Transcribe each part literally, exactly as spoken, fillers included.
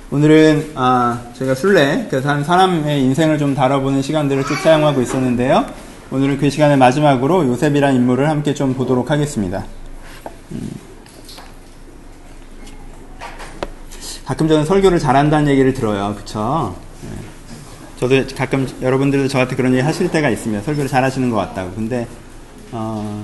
오늘은 아, 저희가 순례, 그래서 한 사람의 인생을 좀 다뤄보는 시간들을 쭉 사용하고 있었는데요. 오늘은 그 시간의 마지막으로 요셉이라는 인물을 함께 좀 보도록 하겠습니다. 음. 가끔 저는 설교를 잘한다는 얘기를 들어요. 그쵸? 네. 저도 가끔 여러분들도 저한테 그런 얘기 하실 때가 있습니다. 설교를 잘하시는 것 같다고. 근데 어,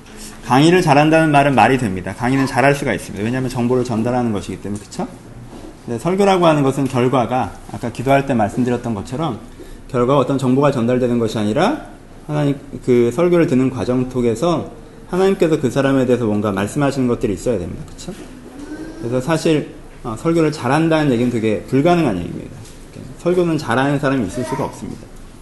강의를 잘한다는 말은 말이 됩니다. 강의는 잘할 수가 있습니다. 왜냐하면 정보를 전달하는 것이기 때문에. 그쵸? 근데 설교라고 하는 것은 결과가 아까 기도할 때 말씀드렸던 것처럼 결과가 어떤 정보가 전달되는 것이 아니라 하나님 그 설교를 듣는 과정 속에서 하나님께서 그 사람에 대해서 뭔가 말씀하시는 것들이 있어야 됩니다. 그렇죠? 그래서 사실 어, 설교를 잘한다는 얘기는 되게 불가능한 얘기입니다. 설교는 잘하는 사람이 있을 수가 없습니다.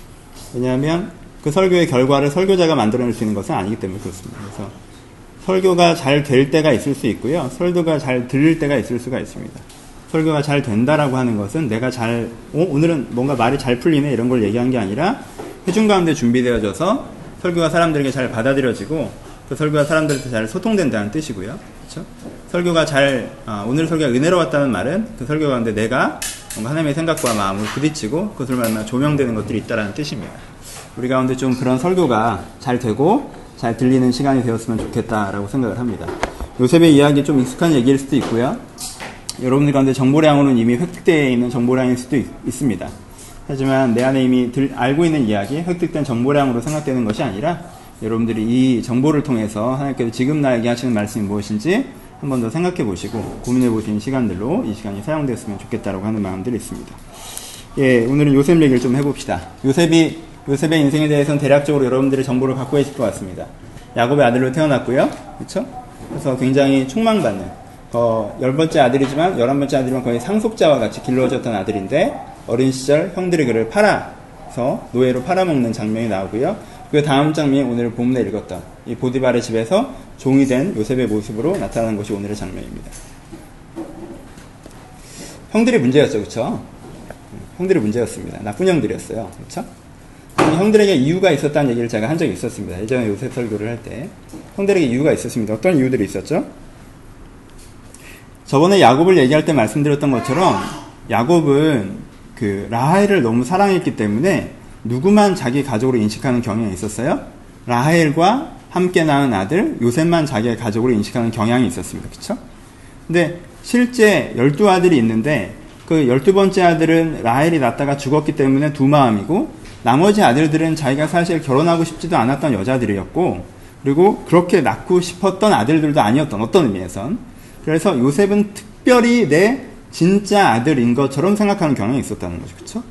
왜냐하면 그 설교의 결과를 설교자가 만들어낼 수 있는 것은 아니기 때문에 그렇습니다. 그래서 설교가 잘 될 때가 있을 수 있고요. 설교가 잘 들릴 때가 있을 수가 있습니다. 설교가 잘 된다라고 하는 것은 내가 잘, 어, 오늘은 뭔가 말이 잘 풀리네 이런 걸 얘기한 게 아니라 회중 가운데 준비되어져서 설교가 사람들에게 잘 받아들여지고 그 설교가 사람들한테 잘 소통된다는 뜻이고요. 그렇죠? 설교가 잘, 아, 오늘 설교가 은혜로웠다는 말은 그 설교 가운데 내가 뭔가 하나님의 생각과 마음을 부딪히고 그것을 만나 조명되는 것들이 있다는 뜻입니다. 우리 가운데 좀 그런 설교가 잘 되고 잘 들리는 시간이 되었으면 좋겠다라고 생각을 합니다. 요셉의 이야기 좀 익숙한 얘기일 수도 있고요. 여러분들 가운데 정보량으로는 이미 획득되어 있는 정보량일 수도 있, 있습니다. 하지만 내 안에 이미 들, 알고 있는 이야기, 획득된 정보량으로 생각되는 것이 아니라 여러분들이 이 정보를 통해서 하나님께서 지금 나에게 하시는 말씀이 무엇인지 한 번 더 생각해 보시고 고민해 보시는 시간들로 이 시간이 사용됐으면 좋겠다라고 하는 마음들이 있습니다. 예, 오늘은 요셉 얘기를 좀 해봅시다. 요셉이, 요셉의 인생에 대해서는 대략적으로 여러분들이 정보를 갖고 계실 것 같습니다. 야곱의 아들로 태어났고요. 그렇죠? 그래서 굉장히 촉망받는 어, 열 번째 아들이지만 열한 번째 아들이면 거의 상속자와 같이 길러졌던 아들인데 어린 시절 형들이 그를 팔아서 노예로 팔아먹는 장면이 나오고요. 그 다음 장면이 오늘 본문에 읽었던 이 보디발의 집에서 종이 된 요셉의 모습으로 나타나는 것이 오늘의 장면입니다. 형들이 문제였죠. 그렇죠? 형들이 문제였습니다. 나쁜 형들이었어요. 그렇죠? 형들에게 이유가 있었다는 얘기를 제가 한 적이 있었습니다. 예전에 요셉 설교를 할 때 형들에게 이유가 있었습니다. 어떤 이유들이 있었죠? 저번에 야곱을 얘기할 때 말씀드렸던 것처럼 야곱은 그 라헬을 너무 사랑했기 때문에 누구만 자기 가족으로 인식하는 경향이 있었어요? 라헬과 함께 낳은 아들 요셉만 자기의 가족으로 인식하는 경향이 있었습니다. 그렇죠? 근데 실제 열두 아들이 있는데 그 열두 번째 아들은 라헬이 낳다가 죽었기 때문에 두 마음이고 나머지 아들들은 자기가 사실 결혼하고 싶지도 않았던 여자들이었고 그리고 그렇게 낳고 싶었던 아들들도 아니었던 어떤 의미에선 그래서 요셉은 특별히 내 진짜 아들인 것처럼 생각하는 경향이 있었다는 거죠. 그렇죠?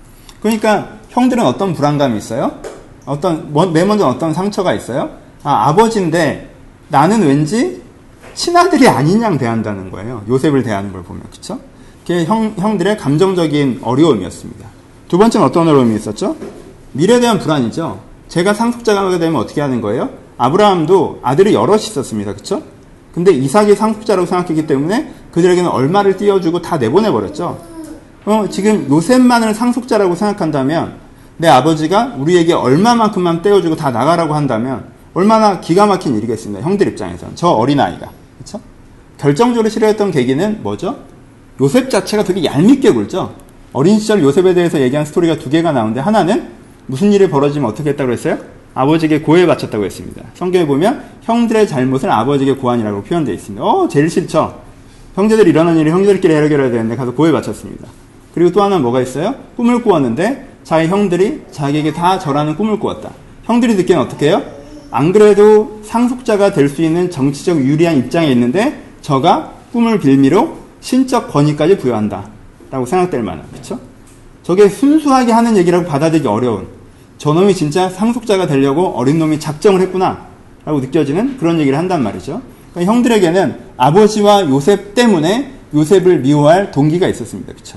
그러니까 형들은 어떤 불안감이 있어요? 어떤 맨 먼저 어떤 상처가 있어요? 아, 아버지인데 나는 왠지 친아들이 아닌 양 대한다는 거예요. 요셉을 대하는 걸 보면. 그렇죠? 그게 형, 형들의 감정적인 어려움이었습니다. 두 번째는 어떤 어려움이 있었죠? 미래에 대한 불안이죠. 제가 상속자가 하게 되면 어떻게 하는 거예요? 아브라함도 아들이 여럿이 있었습니다. 그렇죠? 근데 이삭이 상속자라고 생각했기 때문에 그들에게는 얼마를 띄워주고 다 내보내버렸죠. 어, 지금 요셉만을 상속자라고 생각한다면 내 아버지가 우리에게 얼마만큼만 떼어주고 다 나가라고 한다면 얼마나 기가 막힌 일이겠습니다. 형들 입장에서는. 저 어린아이가. 그렇죠? 결정적으로 싫어했던 계기는 뭐죠? 요셉 자체가 되게 얄밉게 굴죠. 어린 시절 요셉에 대해서 얘기한 스토리가 두 개가 나오는데 하나는 무슨 일이 벌어지면 어떻게 했다고 했어요? 아버지에게 고해 바쳤다고 했습니다. 성경에 보면 형들의 잘못을 아버지에게 고하니라고 표현되어 있습니다. 어, 제일 싫죠. 형제들이 일어난 일을 형제들끼리 해결해야 되는데 가서 고해 바쳤습니다. 그리고 또 하나는 뭐가 있어요? 꿈을 꾸었는데 자기 형들이 자기에게 다 절하는 꿈을 꾸었다. 형들이 듣기엔 어떻게 해요? 안 그래도 상속자가 될 수 있는 정치적 유리한 입장에 있는데 저가 꿈을 빌미로 신적 권위까지 부여한다 라고 생각될 만한, 그렇죠? 저게 순수하게 하는 얘기라고 받아들이기 어려운 저놈이 진짜 상속자가 되려고 어린 놈이 작정을 했구나 라고 느껴지는 그런 얘기를 한단 말이죠. 그러니까 형들에게는 아버지와 요셉 때문에 요셉을 미워할 동기가 있었습니다. 그렇죠?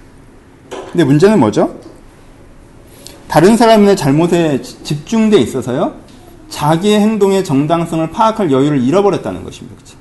근데 문제는 뭐죠? 다른 사람의 잘못에 집중돼 있어서요. 자기의 행동의 정당성을 파악할 여유를 잃어버렸다는 것입니다. 그렇죠?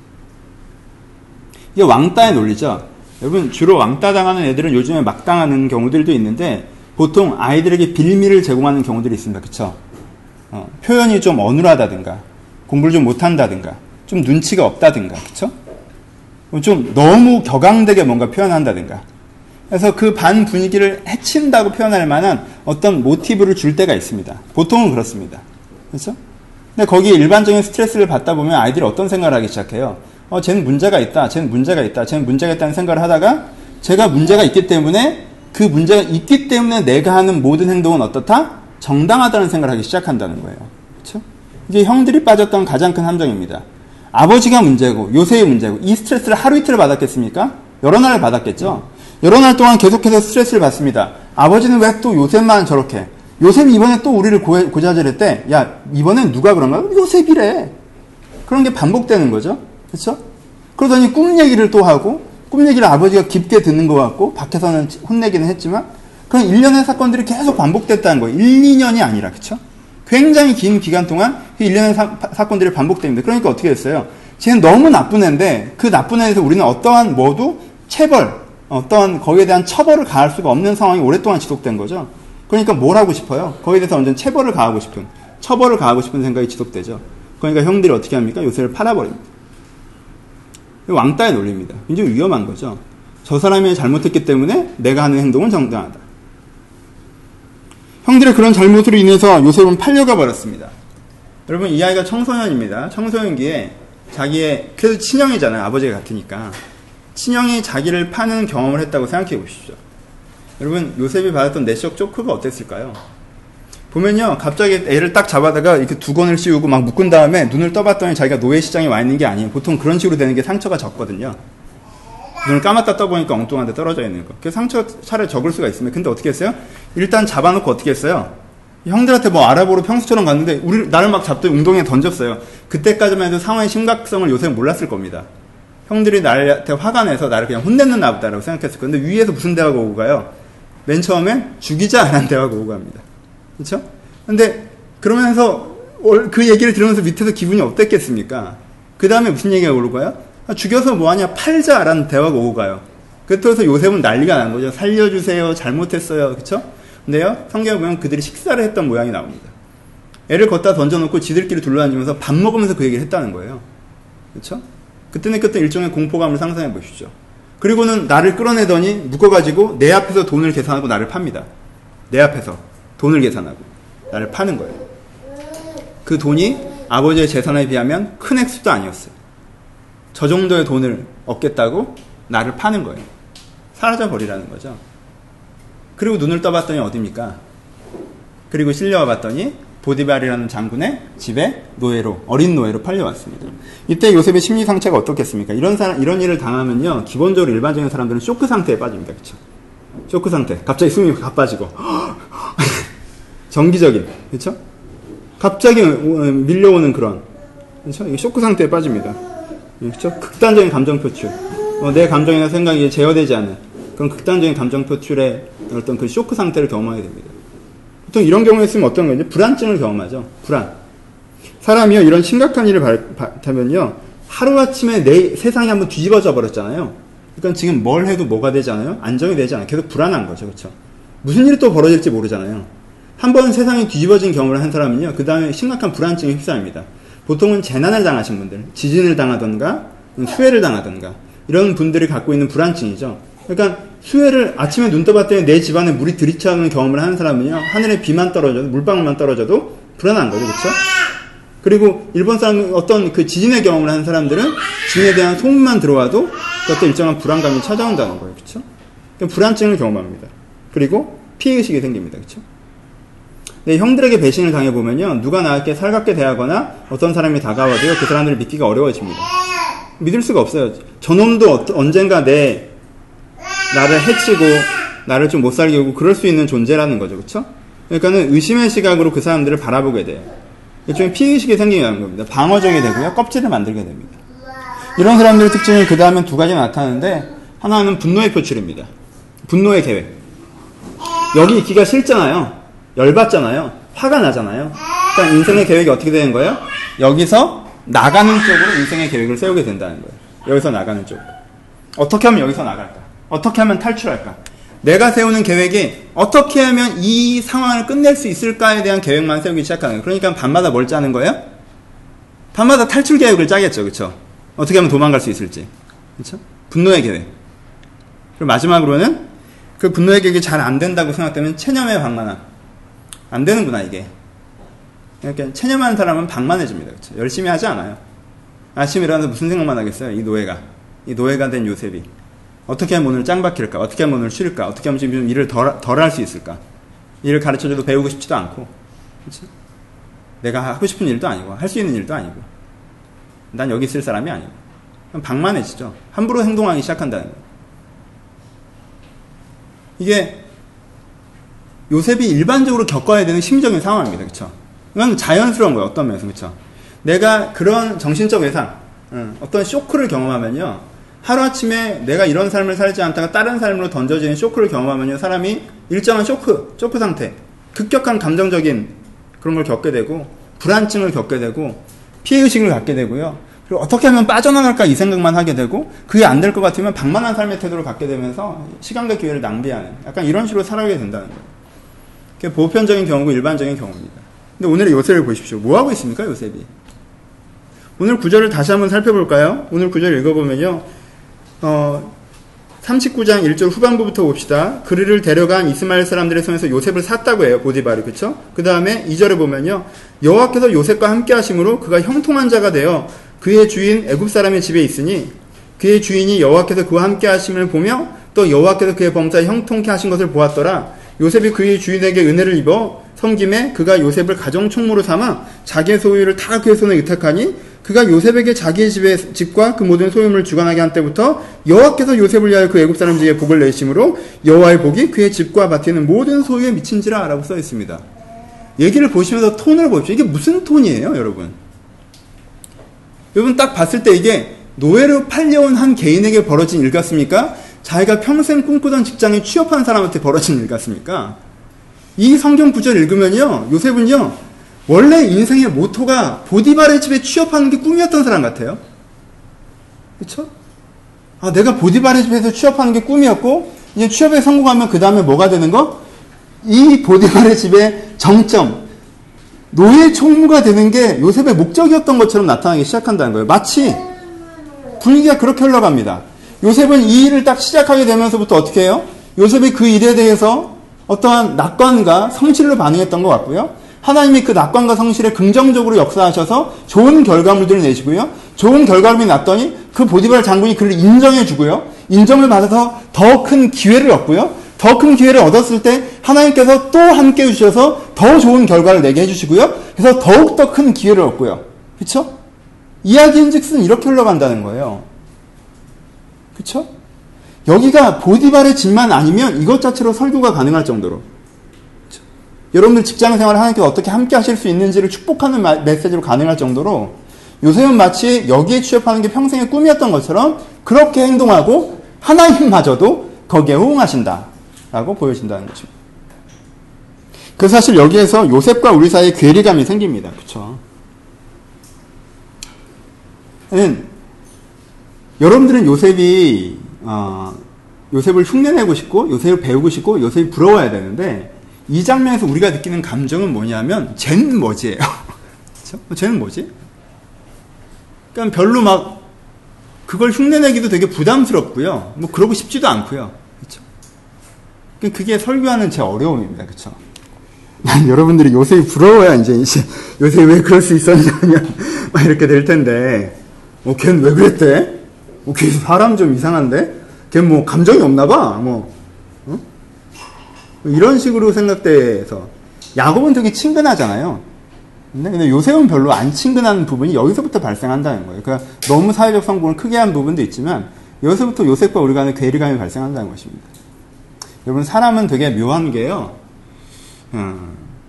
이게 왕따의 논리죠. 여러분 주로 왕따 당하는 애들은 요즘에 막 당하는 경우들도 있는데 보통 아이들에게 빌미를 제공하는 경우들이 있습니다. 그쵸? 어, 표현이 좀 어눌하다든가, 공부를 좀 못한다든가, 좀 눈치가 없다든가, 그쵸? 좀 너무 격앙되게 뭔가 표현한다든가, 그래서 그 반 분위기를 해친다고 표현할 만한 어떤 모티브를 줄 때가 있습니다. 보통은 그렇습니다. 그렇죠? 근데 거기에 일반적인 스트레스를 받다 보면 아이들이 어떤 생각을 하기 시작해요. 어, 쟤는 문제가 있다. 쟤는 문제가 있다. 쟤는 문제가 있다는 생각을 하다가 제가 문제가 있기 때문에 그 문제가 있기 때문에 내가 하는 모든 행동은 어떻다? 정당하다는 생각을 하기 시작한다는 거예요. 그렇죠? 이게 형들이 빠졌던 가장 큰 함정입니다. 아버지가 문제고 요셉이 문제고 이 스트레스를 하루 이틀을 받았겠습니까? 여러 날을 받았겠죠. 여러 날 동안 계속해서 스트레스를 받습니다. 아버지는 왜 또 요셉만 저렇게? 요셉이 이번에 또 우리를 고, 고자질했대. 야, 이번엔 누가 그런가? 요셉이래. 그런 게 반복되는 거죠. 그렇죠? 그러더니 꿈 얘기를 또 하고 꿈 얘기를 아버지가 깊게 듣는 것 같고 밖에서는 혼내기는 했지만 그런 일련의 사건들이 계속 반복됐다는 거예요. 일, 이 년이 아니라. 그렇죠? 굉장히 긴 기간 동안 그 일련의 사, 사건들이 반복됩니다. 그러니까 어떻게 됐어요? 쟤는 너무 나쁜 애인데 그 나쁜 애에서 우리는 어떠한 뭐도 체벌, 어떠한 거기에 대한 처벌을 가할 수가 없는 상황이 오랫동안 지속된 거죠. 그러니까 뭘 하고 싶어요? 거기에 대해서 완전 체벌을 가하고 싶은, 처벌을 가하고 싶은 생각이 지속되죠. 그러니까 형들이 어떻게 합니까? 요셉을 팔아버립니다. 왕따의 논리입니다. 굉장히 위험한 거죠. 저 사람이 잘못했기 때문에 내가 하는 행동은 정당하다. 형들의 그런 잘못으로 인해서 요셉은 팔려가 버렸습니다. 여러분, 이 아이가 청소년입니다. 청소년기에 자기의, 그래도 친형이잖아요. 아버지가 같으니까. 친형이 자기를 파는 경험을 했다고 생각해 보십시오. 여러분, 요셉이 받았던 내적 쇼크가 어땠을까요? 보면요, 갑자기 애를 딱 잡아다가 이렇게 두건을 씌우고 막 묶은 다음에 눈을 떠봤더니 자기가 노예시장에 와 있는 게 아니에요. 보통 그런 식으로 되는 게 상처가 적거든요. 눈을 감았다 떠보니까 엉뚱한 데 떨어져 있는 거. 그래서 상처 차라리 적을 수가 있습니다. 근데 어떻게 했어요? 일단 잡아놓고 어떻게 했어요? 형들한테 뭐 알아보러 평소처럼 갔는데 우리 나를 막 잡더니 웅덩이에 던졌어요. 그때까지만 해도 상황의 심각성을 요셉은 몰랐을 겁니다. 형들이 나한테 화가 내서 나를 그냥 혼냈는 나보다라고 생각했을 건데 위에서 무슨 대화가 오고 가요? 맨 처음엔 죽이자라는 대화가 오고 갑니다. 그렇죠? 근데 그러면서 그 얘기를 들으면서 밑에서 기분이 어땠겠습니까? 그 다음에 무슨 얘기가 오고 가요? 아, 죽여서 뭐하냐? 팔자라는 대화가 오고 가요. 그래서 요셉은 난리가 난 거죠. 살려주세요. 잘못했어요. 그렇죠? 근데요, 성경에 보면 그들이 식사를 했던 모양이 나옵니다. 애를 걷다 던져놓고 지들끼리 둘러앉으면서 밥 먹으면서 그 얘기를 했다는 거예요. 그렇죠? 그때는 그때 일종의 공포감을 상상해 보십시오. 그리고는 나를 끌어내더니 묶어가지고 내 앞에서 돈을 계산하고 나를 팝니다. 내 앞에서 돈을 계산하고 나를 파는 거예요. 그 돈이 아버지의 재산에 비하면 큰 액수도 아니었어요. 저 정도의 돈을 얻겠다고 나를 파는 거예요. 사라져 버리라는 거죠. 그리고 눈을 떠봤더니 어디입니까? 그리고 실려와 봤더니 보디발이라는 장군의 집에 노예로, 어린 노예로 팔려왔습니다. 이때 요셉의 심리 상태가 어떻겠습니까? 이런 사람, 이런 일을 당하면요, 기본적으로 일반적인 사람들은 쇼크 상태에 빠집니다. 그렇죠? 쇼크 상태. 갑자기 숨이 가빠지고 정기적인, 그렇죠? 갑자기 밀려오는 그런, 그렇죠? 쇼크 상태에 빠집니다. 그렇죠? 극단적인 감정 표출. 어, 내 감정이나 생각이 제어되지 않는 그런 극단적인 감정 표출의 어떤 그 쇼크 상태를 경험하게 됩니다. 보통 이런 경우에 있으면 어떤 거죠? 불안증을 경험하죠. 불안. 사람이요, 이런 심각한 일을 받으면요, 하루아침에 내 세상이 한번 뒤집어져 버렸잖아요. 그러니까 지금 뭘 해도 뭐가 되지 않아요? 안정이 되지 않아요. 계속 불안한 거죠. 그렇죠? 무슨 일이 또 벌어질지 모르잖아요. 한 번 세상이 뒤집어진 경험을 한 사람은요, 그 다음에 심각한 불안증에 휩싸입니다. 보통은 재난을 당하신 분들, 지진을 당하던가, 수해를 당하던가, 이런 분들이 갖고 있는 불안증이죠. 그러니까 수해를 아침에 눈 떠봤더니 내 집안에 물이 들이차오는 경험을 하는 사람은요, 하늘에 비만 떨어져도, 물방울만 떨어져도 불안한 거죠. 그렇죠? 그리고 일본 사람, 어떤 그 지진의 경험을 하는 사람들은 지진에 대한 소문만 들어와도 그것도 일정한 불안감이 찾아온다는 거예요. 그렇죠? 그러니까 불안증을 경험합니다. 그리고 피해의식이 생깁니다. 그렇죠? 네, 형들에게 배신을 당해보면요, 누가 나에게 살갑게 대하거나 어떤 사람이 다가와도요, 그 사람들을 믿기가 어려워집니다. 믿을 수가 없어요. 저놈도 언젠가 내, 나를 해치고, 나를 좀 못 살게 하고, 그럴 수 있는 존재라는 거죠. 그쵸? 그러니까는 의심의 시각으로 그 사람들을 바라보게 돼요. 일종의 피해의식이 생기는 겁니다. 방어적이 되고요, 껍질을 만들게 됩니다. 이런 사람들의 특징이 그 다음엔 두 가지 나타나는데, 하나는 분노의 표출입니다. 분노의 계획. 여기 있기가 싫잖아요. 열받잖아요. 화가 나잖아요. 그러니까 인생의 계획이 어떻게 되는 거예요? 여기서 나가는 쪽으로 인생의 계획을 세우게 된다는 거예요. 여기서 나가는 쪽으로. 어떻게 하면 여기서 나갈까? 어떻게 하면 탈출할까? 내가 세우는 계획이 어떻게 하면 이 상황을 끝낼 수 있을까에 대한 계획만 세우기 시작하는 거예요. 그러니까 밤마다 뭘 짜는 거예요? 밤마다 탈출 계획을 짜겠죠. 그렇죠? 어떻게 하면 도망갈 수 있을지. 그렇죠? 분노의 계획. 그리고 마지막으로는 그 분노 해결이 잘 안 된다고 생각되면 체념에 방만함. 안 되는구나, 이게. 그러니까 체념하는 사람은 방만해집니다. 그렇죠? 열심히 하지 않아요. 아침에 일어나서 무슨 생각만 하겠어요? 이 노예가. 이 노예가 된 요셉이. 어떻게 하면 오늘 짱 박힐까? 어떻게 하면 오늘 쉴까? 어떻게 하면 좀 일을 덜, 덜 할 수 있을까? 일을 가르쳐줘도 배우고 싶지도 않고. 그렇죠? 내가 하고 싶은 일도 아니고, 할 수 있는 일도 아니고. 난 여기 있을 사람이 아니고. 방만해지죠. 함부로 행동하기 시작한다는 거예요. 이게 요셉이 일반적으로 겪어야 되는 심적인 상황입니다. 그렇죠? 이건 자연스러운 거예요. 어떤 면에서. 그렇죠? 내가 그런 정신적 외상, 어떤 쇼크를 경험하면요. 하루아침에 내가 이런 삶을 살지 않다가 다른 삶으로 던져지는 쇼크를 경험하면요. 사람이 일정한 쇼크, 쇼크 상태, 급격한 감정적인 그런 걸 겪게 되고 불안증을 겪게 되고 피해의식을 갖게 되고요. 그리고 어떻게 하면 빠져나갈까 이 생각만 하게 되고 그게 안 될 것 같으면 방만한 삶의 태도를 갖게 되면서 시간과 기회를 낭비하는 약간 이런 식으로 살아가게 된다는 거예요. 그게 보편적인 경우고 일반적인 경우입니다. 근데 오늘의 요셉을 보십시오. 뭐 하고 있습니까, 요셉이? 오늘 구절을 다시 한번 살펴볼까요? 오늘 구절 읽어보면요. 어, 삼십구 장 일 절 후반부부터 봅시다. 그를 데려간 이스마엘 사람들의 손에서 요셉을 샀다고 해요. 보디발이. 그쵸? 그 다음에 이 절에 보면요. 여호와께서 요셉과 함께 하심으로 그가 형통한 자가 되어 그의 주인 애굽 사람의 집에 있으니 그의 주인이 여호와께서 그와 함께 하심을 보며 또 여호와께서 그의 범사에 형통케 하신 것을 보았더라. 요셉이 그의 주인에게 은혜를 입어 섬김에 그가 요셉을 가정 총무로 삼아 자기의 소유를 다 그의 손에 의탁하니 그가 요셉에게 자기의 집의 집과 그 모든 소유물을 주관하게 한 때부터 여호와께서 요셉을 위하여 그 애굽 사람 집에 복을 내심으로 여호와의 복이 그의 집과 밭에 있는 모든 소유에 미친지라 라고 써 있습니다. 얘기를 보시면서 톤을 보십시오. 이게 무슨 톤이에요, 여러분? 여러분 딱 봤을 때 이게 노예로 팔려온 한 개인에게 벌어진 일 같습니까? 자기가 평생 꿈꾸던 직장에 취업한 사람한테 벌어진 일 같습니까? 이 성경 구절 읽으면요, 요셉은요, 원래 인생의 모토가 보디발의 집에 취업하는 게 꿈이었던 사람 같아요. 그쵸? 아, 내가 보디발의 집에서 취업하는 게 꿈이었고, 이제 취업에 성공하면 그 다음에 뭐가 되는 거? 이 보디발의 집의 정점, 노예 총무가 되는 게 요셉의 목적이었던 것처럼 나타나기 시작한다는 거예요. 마치 분위기가 그렇게 흘러갑니다. 요셉은 이 일을 딱 시작하게 되면서부터 어떻게 해요? 요셉이 그 일에 대해서 어떠한 낙관과 성실로 반응했던 것 같고요. 하나님이 그 낙관과 성실에 긍정적으로 역사하셔서 좋은 결과물들을 내시고요. 좋은 결과물이 났더니 그 보디발 장군이 그를 인정해주고요. 인정을 받아서 더 큰 기회를 얻고요. 더 큰 기회를 얻었을 때 하나님께서 또 함께 해주셔서 더 좋은 결과를 내게 해주시고요. 그래서 더욱더 큰 기회를 얻고요. 그쵸? 이야기인즉슨 이렇게 흘러간다는 거예요. 그쵸? 여기가 보디발의 집만 아니면 이것 자체로 설교가 가능할 정도로. 그쵸? 여러분들 직장생활을 하나님께서 어떻게 함께 하실 수 있는지를 축복하는 마, 메시지로 가능할 정도로 요셉은 마치 여기에 취업하는 게 평생의 꿈이었던 것처럼 그렇게 행동하고 하나님마저도 거기에 호응하신다 라고 보여진다는 거죠. 그래서 사실 여기에서 요셉과 우리 사이에 괴리감이 생깁니다. 그쵸? 음, 여러분들은 요셉이 어, 요셉을 흉내내고 싶고 요셉을 배우고 싶고 요셉이 부러워야 되는데 이 장면에서 우리가 느끼는 감정은 뭐냐면 쟤는 뭐지예요. 그쵸? 쟤는 뭐지? 그러니까 별로 막 그걸 흉내내기도 되게 부담스럽고요. 뭐 그러고 싶지도 않고요. 그쵸? 그게 설교하는 제 어려움입니다. 그쵸? 여러분들이 요셉이 부러워야 이제, 이제 요셉이 왜 그럴 수 있었냐면 막 이렇게 될 텐데 어, 걔는 왜 그랬대? 어, 걔 사람 좀 이상한데? 걔는 뭐 감정이 없나 봐? 뭐 어? 이런 식으로 생각돼서 야곱은 되게 친근하잖아요. 근데, 근데 요셉은 별로 안 친근한 부분이 여기서부터 발생한다는 거예요. 그러니까 너무 사회적 성공을 크게 한 부분도 있지만 여기서부터 요셉과 우리 간의 괴리감이 발생한다는 것입니다. 여러분 사람은 되게 묘한 게요. 어,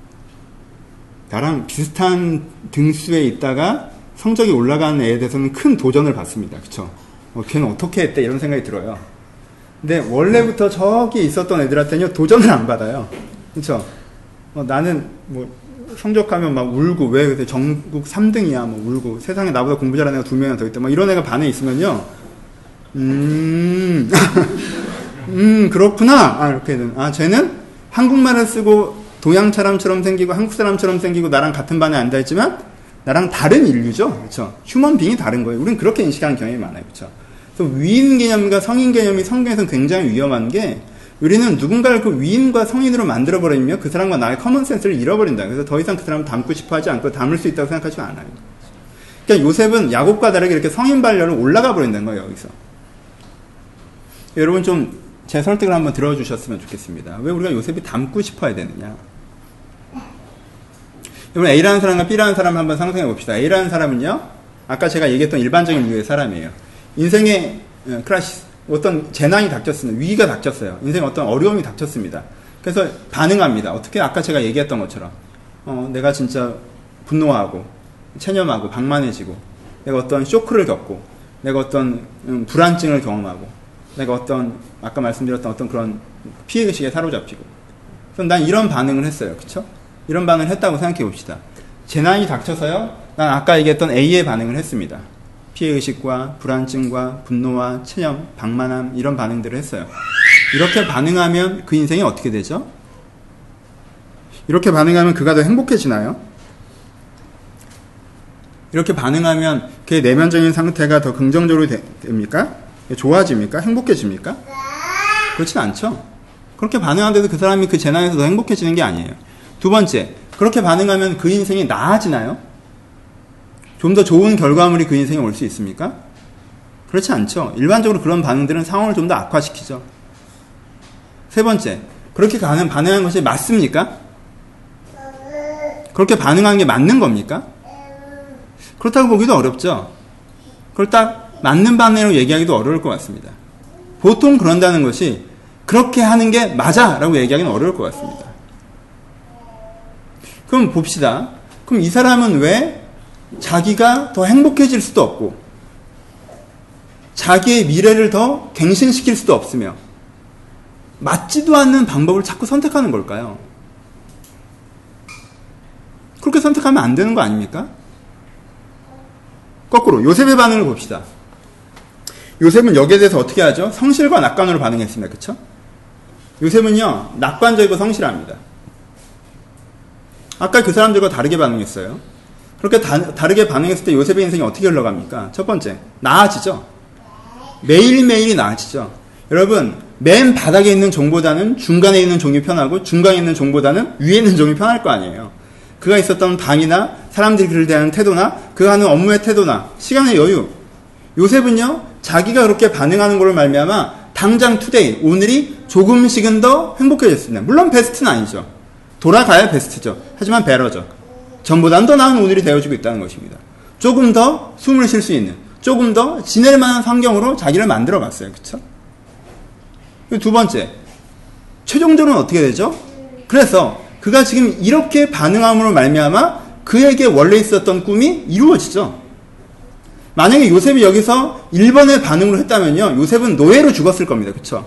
나랑 비슷한 등수에 있다가 성적이 올라가는 애에 대해서는 큰 도전을 받습니다. 그쵸? 어, 걔는 어떻게 했대? 이런 생각이 들어요. 근데 원래부터 저기 있었던 애들한테는요, 도전을 안 받아요. 그쵸? 어, 나는 뭐, 성적하면 막 울고, 왜 그때 전국 삼 등이야? 뭐 울고, 세상에 나보다 공부 잘하는 애가 두 명이나 더 있다. 막 이런 애가 반에 있으면요, 음, 음, 그렇구나. 아, 이렇게 된. 아, 쟤는 한국말을 쓰고 동양 사람처럼 생기고 한국 사람처럼 생기고 나랑 같은 반에 앉아있지만 나랑 다른 인류죠. 그렇죠? 휴먼 빙이 다른 거예요. 우린 그렇게 인식하는 경향이 많아요. 그렇죠? 그래서 위인 개념과 성인 개념이 성경에서는 굉장히 위험한 게 우리는 누군가를 그 위인과 성인으로 만들어버리면 그 사람과 나의 커먼센스를 잃어버린다. 그래서 더 이상 그 사람을 닮고 싶어 하지 않고 닮을 수 있다고 생각하지 않아요. 그러니까 요셉은 야곱과 다르게 이렇게 성인 반열로 올라가 버린다는 거예요, 여기서. 여러분 좀 제 설득을 한번 들어주셨으면 좋겠습니다. 왜 우리가 요셉이 닮고 싶어야 되느냐? 여러분 A라는 사람과 B라는 사람을 한번 상상해 봅시다. A라는 사람은요, 아까 제가 얘기했던 일반적인 류의 사람이에요. 인생의 크라시스, 어떤 재난이 닥쳤습니다. 위기가 닥쳤어요. 인생에 어떤 어려움이 닥쳤습니다. 그래서 반응합니다. 어떻게? 아까 제가 얘기했던 것처럼 어, 내가 진짜 분노하고 체념하고 방만해지고 내가 어떤 쇼크를 겪고 내가 어떤 음, 불안증을 경험하고 내가 어떤 아까 말씀드렸던 어떤 그런 피해의식에 사로잡히고 그럼 난 이런 반응을 했어요. 그쵸? 이런 반응을 했다고 생각해 봅시다. 재난이 닥쳐서요, 난 아까 얘기했던 A의 반응을 했습니다. 피해의식과 불안증과 분노와 체념, 방만함 이런 반응들을 했어요. 이렇게 반응하면 그 인생이 어떻게 되죠? 이렇게 반응하면 그가 더 행복해지나요? 이렇게 반응하면 그의 내면적인 상태가 더 긍정적으로 되, 됩니까? 좋아집니까? 행복해집니까? 그렇진 않죠. 그렇게 반응하는데도 그 사람이 그 재난에서 더 행복해지는 게 아니에요. 두 번째, 그렇게 반응하면 그 인생이 나아지나요? 좀 더 좋은 결과물이 그 인생에 올 수 있습니까? 그렇지 않죠. 일반적으로 그런 반응들은 상황을 좀 더 악화시키죠. 세 번째, 그렇게 가는, 반응하는 것이 맞습니까? 그렇게 반응하는 게 맞는 겁니까? 그렇다고 보기도 어렵죠. 그걸 딱 맞는 반응으로 얘기하기도 어려울 것 같습니다. 보통 그런다는 것이 그렇게 하는 게 맞아 라고 얘기하기는 어려울 것 같습니다. 그럼 봅시다. 그럼 이 사람은 왜 자기가 더 행복해질 수도 없고 자기의 미래를 더 갱신시킬 수도 없으며 맞지도 않는 방법을 자꾸 선택하는 걸까요? 그렇게 선택하면 안 되는 거 아닙니까? 거꾸로 요셉의 반응을 봅시다. 요셉은 여기에 대해서 어떻게 하죠? 성실과 낙관으로 반응했습니다. 그쵸? 요셉은요, 낙관적이고 성실합니다. 아까 그 사람들과 다르게 반응했어요. 그렇게 다, 다르게 반응했을 때 요셉의 인생이 어떻게 흘러갑니까? 첫 번째, 나아지죠. 매일매일이 나아지죠. 여러분, 맨 바닥에 있는 종보다는 중간에 있는 종이 편하고 중간에 있는 종보다는 위에 있는 종이 편할 거 아니에요. 그가 있었던 방이나 사람들이 그를 대하는 태도나 그가 하는 업무의 태도나 시간의 여유. 요셉은요, 자기가 그렇게 반응하는 걸로 말미암아 당장 투데이, 오늘이 조금씩은 더 행복해졌습니다. 물론 베스트는 아니죠. 돌아가야 베스트죠. 하지만 베러죠. 전보다는 더 나은 오늘이 되어지고 있다는 것입니다. 조금 더 숨을 쉴 수 있는, 조금 더 지낼 만한 환경으로 자기를 만들어 갔어요. 그쵸? 두 번째, 최종적으로는 어떻게 되죠? 그래서 그가 지금 이렇게 반응함으로 말미암아 그에게 원래 있었던 꿈이 이루어지죠. 만약에 요셉이 여기서 일 번의 반응으로 했다면요, 요셉은 노예로 죽었을 겁니다. 그쵸?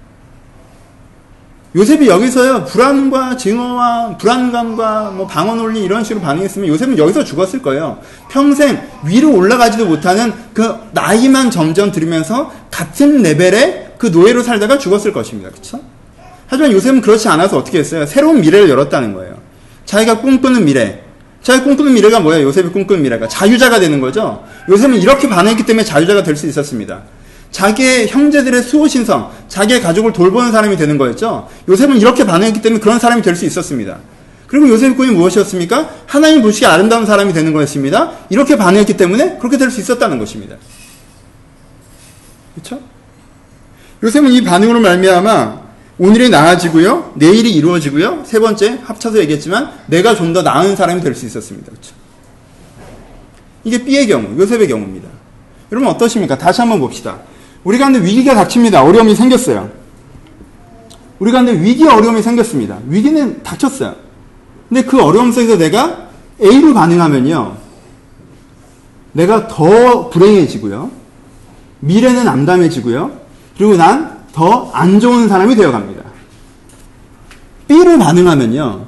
요셉이 여기서요, 불안과 증오와 불안감과 뭐 방어 논리 이런 식으로 반응했으면 요셉은 여기서 죽었을 거예요. 평생 위로 올라가지도 못하는 그 나이만 점점 들으면서 같은 레벨의 그 노예로 살다가 죽었을 것입니다. 그쵸? 하지만 요셉은 그렇지 않아서 어떻게 했어요? 새로운 미래를 열었다는 거예요. 자기가 꿈꾸는 미래. 자기가 꿈꾸는 미래가 뭐예요? 요셉이 꿈꾸는 미래가 자유자가 되는 거죠. 요셉은 이렇게 반응했기 때문에 자유자가 될 수 있었습니다. 자기의 형제들의 수호신성, 자기의 가족을 돌보는 사람이 되는 거였죠. 요셉은 이렇게 반응했기 때문에 그런 사람이 될 수 있었습니다. 그리고 요셉의 꿈이 무엇이었습니까? 하나님 보시기에 아름다운 사람이 되는 거였습니다. 이렇게 반응했기 때문에 그렇게 될 수 있었다는 것입니다. 그렇죠? 요셉은 이 반응으로 말미암아 오늘이 나아지고요, 내일이 이루어지고요, 세 번째 합쳐서 얘기했지만 내가 좀 더 나은 사람이 될 수 있었습니다. 그렇죠? 이게 B의 경우, 요셉의 경우입니다. 여러분 어떠십니까? 다시 한번 봅시다. 우리 가운데 위기가 닥칩니다. 어려움이 생겼어요. 우리 가운데 위기 어려움이 생겼습니다. 위기는 닥쳤어요. 근데 그 어려움 속에서 내가 A로 반응하면요, 내가 더 불행해지고요, 미래는 암담해지고요, 그리고 난 더 안 좋은 사람이 되어갑니다. B로 반응하면요,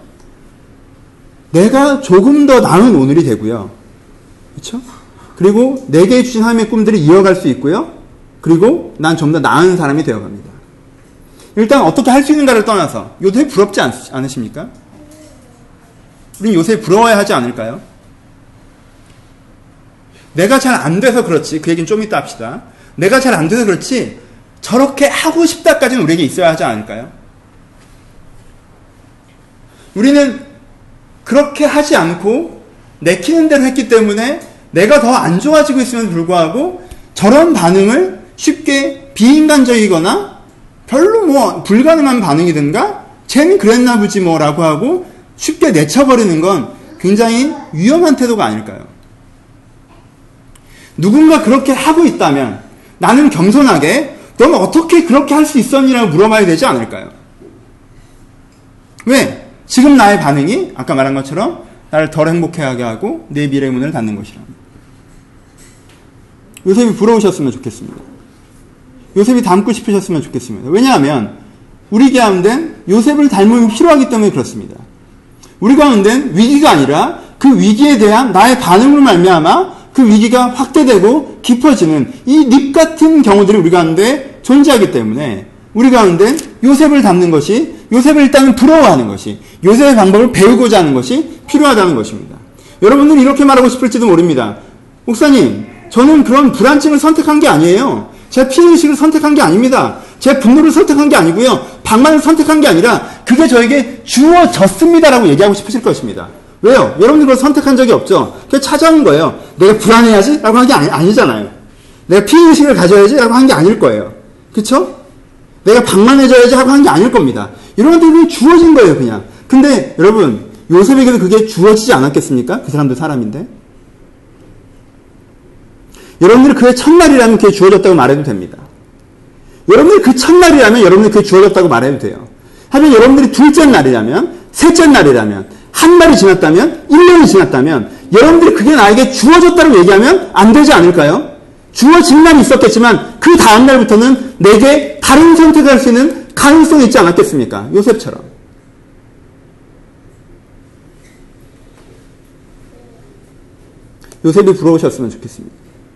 내가 조금 더 나은 오늘이 되고요, 그렇죠? 그리고 내게 주신 하나님의 꿈들을 이어갈 수 있고요, 그리고 난 좀 더 나은 사람이 되어갑니다. 일단 어떻게 할 수 있는가를 떠나서 요셉이 부럽지 않, 않으십니까? 우린 요셉이 부러워야 하지 않을까요? 내가 잘 안 돼서 그렇지, 그 얘기는 좀 이따 합시다. 내가 잘 안 돼서 그렇지 저렇게 하고 싶다까지는 우리에게 있어야 하지 않을까요? 우리는 그렇게 하지 않고 내키는 대로 했기 때문에 내가 더 안 좋아지고 있음에도 불구하고 저런 반응을 쉽게 비인간적이거나 별로 뭐 불가능한 반응이든가 쟤는 그랬나 보지 뭐라고 하고 쉽게 내쳐버리는 건 굉장히 위험한 태도가 아닐까요? 누군가 그렇게 하고 있다면 나는 겸손하게 너는 어떻게 그렇게 할 수 있었니라고 물어봐야 되지 않을까요? 왜? 지금 나의 반응이 아까 말한 것처럼 나를 덜 행복해하게 하고 내 미래의 문을 닫는 것이라. 요셉이 부러우셨으면 좋겠습니다. 요셉이 닮고 싶으셨으면 좋겠습니다. 왜냐하면 우리 가운데는 요셉을 닮음이 필요하기 때문에 그렇습니다. 우리 가운데는 위기가 아니라 그 위기에 대한 나의 반응으로 말미암아 그 위기가 확대되고 깊어지는 이 늪 같은 경우들이 우리 가운데 존재하기 때문에 우리 가운데 요셉을 닮는 것이, 요셉을 일단은 부러워하는 것이, 요셉의 방법을 배우고자 하는 것이 필요하다는 것입니다. 여러분들은 이렇게 말하고 싶을지도 모릅니다. 목사님, 저는 그런 불안증을 선택한 게 아니에요. 제 피해의식을 선택한 게 아닙니다. 제 분노를 선택한 게 아니고요. 방만을 선택한 게 아니라 그게 저에게 주어졌습니다라고 얘기하고 싶으실 것입니다. 왜요? 여러분들 그걸 선택한 적이 없죠. 그게 찾아온 거예요. 내가 불안해야지? 라고 한 게 아니, 아니잖아요. 내가 피해의식을 가져야지? 라고 한 게 아닐 거예요. 그쵸? 내가 방만해져야지 하고 한 게 아닐 겁니다. 이런 것들이 주어진 거예요, 그냥. 근데 여러분, 요셉에게도 그게 주어지지 않았겠습니까? 그 사람도 사람인데. 여러분들이 그의 첫날이라면 그게 주어졌다고 말해도 됩니다. 여러분들이 그 첫날이라면 여러분들이 그게 주어졌다고 말해도 돼요. 하지만 여러분들이 둘째 날이라면, 셋째 날이라면, 한 달이 지났다면, 일 년이 지났다면, 여러분들이 그게 나에게 주어졌다고 얘기하면 안 되지 않을까요? 주어진 날이 있었겠지만, 그 다음 날부터는 내게 다른 선택을 할 수 있는 가능성이 있지 않았겠습니까? 요셉처럼. 요셉이 부러우셨으면 좋겠습니다.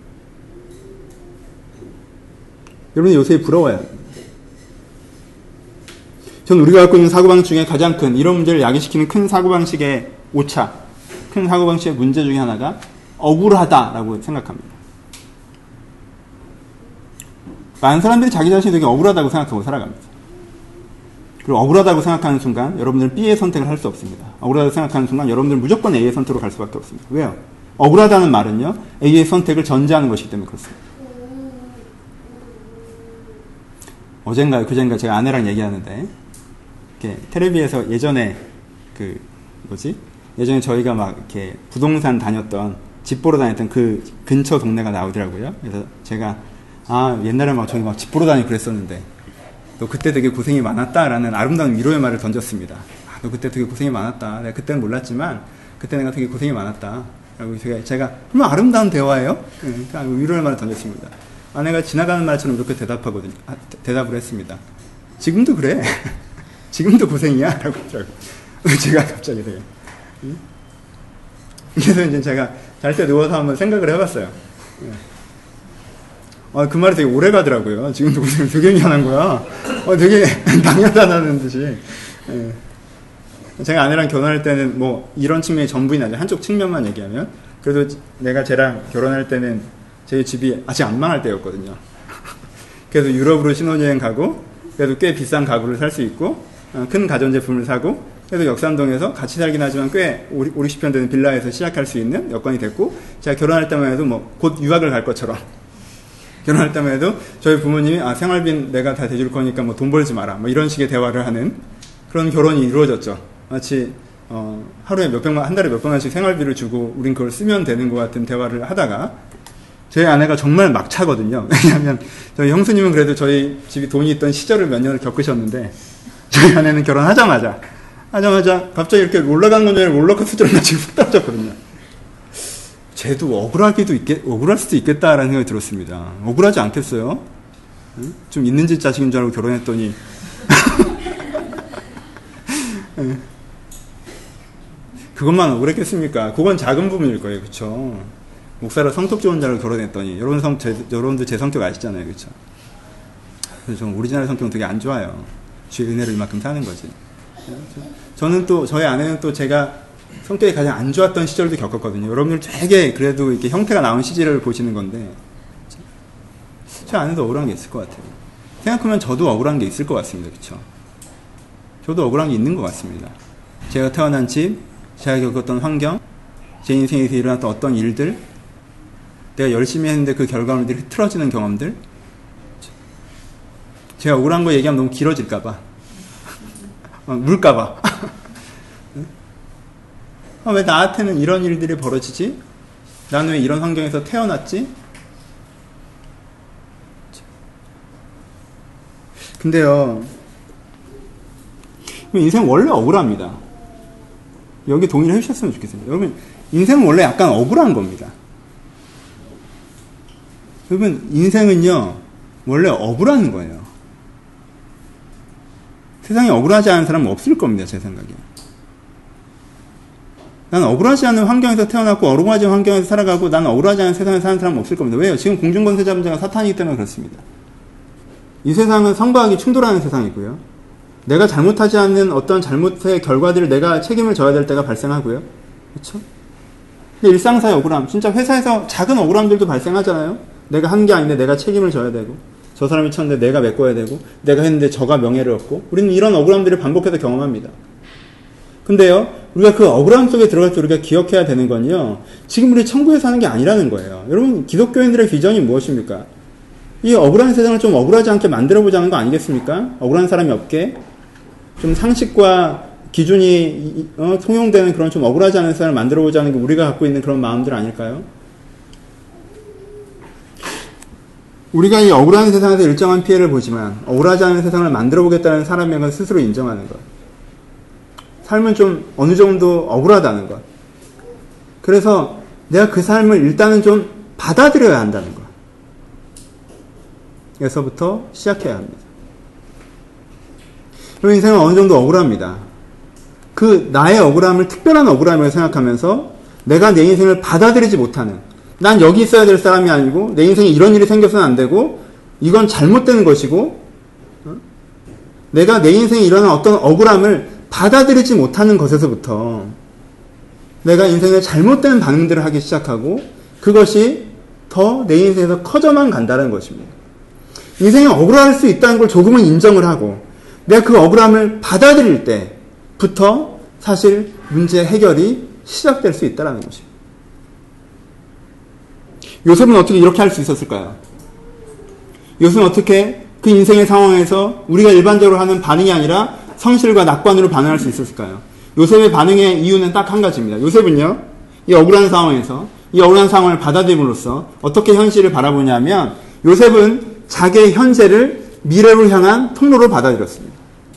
여러분이 요셉이 부러워야 합니다. 전 우리가 갖고 있는 사고방식 중에 가장 큰, 이런 문제를 야기시키는 큰 사고방식의 오차, 큰 사고방식의 문제 중에 하나가 억울하다라고 생각합니다. 많은 사람들이 자기 자신이 되게 억울하다고 생각하고 살아갑니다. 그리고 억울하다고 생각하는 순간 여러분들은 B의 선택을 할 수 없습니다. 억울하다고 생각하는 순간 여러분들은 무조건 A의 선택으로 갈 수밖에 없습니다. 왜요? 억울하다는 말은요, A의 선택을 전제하는 것이기 때문에 그렇습니다. 어젠가요, 그젠가 제가 아내랑 얘기하는데, 이렇게 텔레비에서 예전에 그 뭐지? 예전에 저희가 막 이렇게 부동산 다녔던, 집 보러 다녔던 그 근처 동네가 나오더라고요. 그래서 제가 아 옛날에 막 저기 막 집 보러 다니고 그랬었는데, 너 그때 되게 고생이 많았다라는 아름다운 위로의 말을 던졌습니다. 아, 너 그때 되게 고생이 많았다. 내가 그때는 몰랐지만 그때 내가 되게 고생이 많았다. 라고 제가, 제가 정말 아름다운 대화예요. 그러니까 위로의 말을 던졌습니다. 아내가 지나가는 말처럼 이렇게 대답하거든요. 아, 대, 대답을 했습니다. 지금도 그래. 지금도 고생이야. 라고 하더라고요. 제가 갑자기 되게. 그래서 이제 제가 잘 때 누워서 한번 생각을 해봤어요. 아, 그 말이 되게 오래 가더라고요. 지금도 고생 되게 미안한 거야. 어, 되게 당연하다는 듯이. 예. 제가 아내랑 결혼할 때는 뭐 이런 측면이 전부인 아니라 한쪽 측면만 얘기하면, 그래도 내가 쟤랑 결혼할 때는 제 집이 아직 안 망할 때였거든요. 그래서 유럽으로 신혼여행 가고, 그래도 꽤 비싼 가구를 살 수 있고, 큰 가전제품을 사고, 그래도 역삼동에서 같이 살긴 하지만 꽤 오륙십 평 되는 빌라에서 시작할 수 있는 여건이 됐고, 제가 결혼할 때만 해도 뭐 곧 유학을 갈 것처럼, 결혼할 때만 해도 저희 부모님이 아 생활비는 내가 다 대줄 거니까 뭐 돈 벌지 마라, 뭐 이런 식의 대화를 하는 그런 결혼이 이루어졌죠. 마치 어, 하루에 몇백만, 한 달에 몇백만씩 생활비를 주고 우린 그걸 쓰면 되는 것 같은 대화를 하다가, 저희 아내가 정말 막차거든요. 왜냐하면 저희 형수님은 그래도 저희 집이 돈이 있던 시절을 몇 년을 겪으셨는데, 저희 아내는 결혼하자마자 하자마자 갑자기 이렇게 올라가는 건 아니라 롤러코스터를 마치 훅 떨어졌거든요. 쟤도 억울하기도 있겠, 억울할 수도 있겠다라는 생각이 들었습니다. 억울하지 않겠어요? 응? 좀 있는 집 자식인 줄 알고 결혼했더니 응. 그것만 억울했겠습니까? 그건 작은 부분일 거예요, 그렇죠? 목사라 성격 좋은 자를 결혼했더니, 여러분 성, 제, 여러분들 제 성격 아시잖아요, 그렇죠? 그래서 저는 오리지널 성격은 되게 안 좋아요. 주의 은혜를 이만큼 사는 거지. 저는 또 저희 아내는 또 제가 성격이 가장 안 좋았던 시절도 겪었거든요. 여러분들 되게 그래도 이렇게 형태가 나온 시절을 보시는 건데, 제 아내도 억울한 게 있을 것 같아요. 생각하면 저도 억울한 게 있을 것 같습니다, 그렇죠? 저도 억울한 게 있는 것 같습니다. 제가 태어난 집, 제가 겪었던 환경, 제 인생에서 일어났던 어떤 일들, 내가 열심히 했는데 그 결과물들이 흐트러지는 경험들. 제가 억울한 거 얘기하면 너무 길어질까봐. 물까봐. 아, 왜 나한테는 이런 일들이 벌어지지? 나는 왜 이런 환경에서 태어났지? 근데요, 인생 원래 억울합니다. 여기 동의를 해주셨으면 좋겠어요. 여러분, 인생은 원래 약간 억울한 겁니다. 여러분, 인생은요, 원래 억울한 거예요. 세상에 억울하지 않은 사람은 없을 겁니다, 제 생각에. 나는 억울하지 않은 환경에서 태어났고, 억울하지 않은 환경에서 살아가고, 나는 억울하지 않은 세상에 사는 사람은 없을 겁니다. 왜요? 지금 공중권세자 문제가 사탄이기 때문에 그렇습니다. 이 세상은 성과 악이 충돌하는 세상이고요. 내가 잘못하지 않는 어떤 잘못의 결과들을 내가 책임을 져야 될 때가 발생하고요. 그렇죠? 근데 일상사의 억울함, 진짜 회사에서 작은 억울함들도 발생하잖아요. 내가 한 게 아닌데 내가 책임을 져야 되고, 저 사람이 쳤는데 내가 메꿔야 되고, 내가 했는데 저가 명예를 얻고, 우리는 이런 억울함들을 반복해서 경험합니다. 근데요, 우리가 그 억울함 속에 들어갈 때 우리가 기억해야 되는 건요, 지금 우리 천국에 사는 게 아니라는 거예요. 여러분, 기독교인들의 비전이 무엇입니까? 이 억울한 세상을 좀 억울하지 않게 만들어보자는 거 아니겠습니까? 억울한 사람이 없게, 좀 상식과 기준이 어, 통용되는 그런 좀 억울하지 않은 세상을 만들어보자는 게 우리가 갖고 있는 그런 마음들 아닐까요? 우리가 이 억울한 세상에서 일정한 피해를 보지만 억울하지 않은 세상을 만들어보겠다는 사람의 건 스스로 인정하는 것. 삶은 좀 어느 정도 억울하다는 것. 그래서 내가 그 삶을 일단은 좀 받아들여야 한다는 것. 에서부터 시작해야 합니다. 그리고 인생은 어느 정도 억울합니다. 그 나의 억울함을 특별한 억울함이라고 생각하면서 내가 내 인생을 받아들이지 못하는, 난 여기 있어야 될 사람이 아니고 내 인생에 이런 일이 생겨서는 안 되고 이건 잘못된 것이고, 내가 내 인생에 일어난 어떤 억울함을 받아들이지 못하는 것에서부터 내가 인생에 잘못된 반응들을 하기 시작하고, 그것이 더 내 인생에서 커져만 간다는 것입니다. 인생에 억울할 수 있다는 걸 조금은 인정을 하고 내가 그 억울함을 받아들일 때부터 사실 문제 해결이 시작될 수 있다는 것입니다. 요셉은 어떻게 이렇게 할 수 있었을까요? 요셉은 어떻게 그 인생의 상황에서 우리가 일반적으로 하는 반응이 아니라 성실과 낙관으로 반응할 수 있었을까요? 요셉의 반응의 이유는 딱 한 가지입니다. 요셉은요, 이 억울한 상황에서 이 억울한 상황을 받아들임으로써 어떻게 현실을 바라보냐면, 요셉은 자기의 현재를 미래로 향한 통로로 받아들였습니다.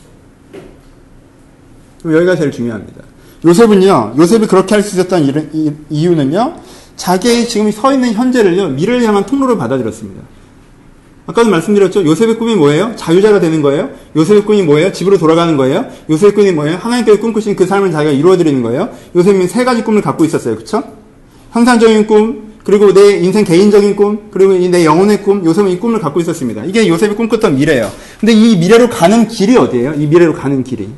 여기가 제일 중요합니다. 요셉은요, 요셉이 그렇게 할 수 있었던 이유는요, 자기의 지금 서 있는 현재를요, 미래를 향한 통로로 받아들였습니다. 아까도 말씀드렸죠? 요셉의 꿈이 뭐예요? 자유자가 되는 거예요? 요셉의 꿈이 뭐예요? 집으로 돌아가는 거예요? 요셉의 꿈이 뭐예요? 하나님께서 꿈꾸신 그 삶을 자기가 이루어드리는 거예요? 요셉은 세 가지 꿈을 갖고 있었어요. 그쵸? 형상적인 꿈, 그리고 내 인생 개인적인 꿈, 그리고 내 영혼의 꿈, 요셉은 이 꿈을 갖고 있었습니다. 이게 요셉이 꿈꿨던 미래예요. 근데 이 미래로 가는 길이 어디예요? 이 미래로 가는 길이.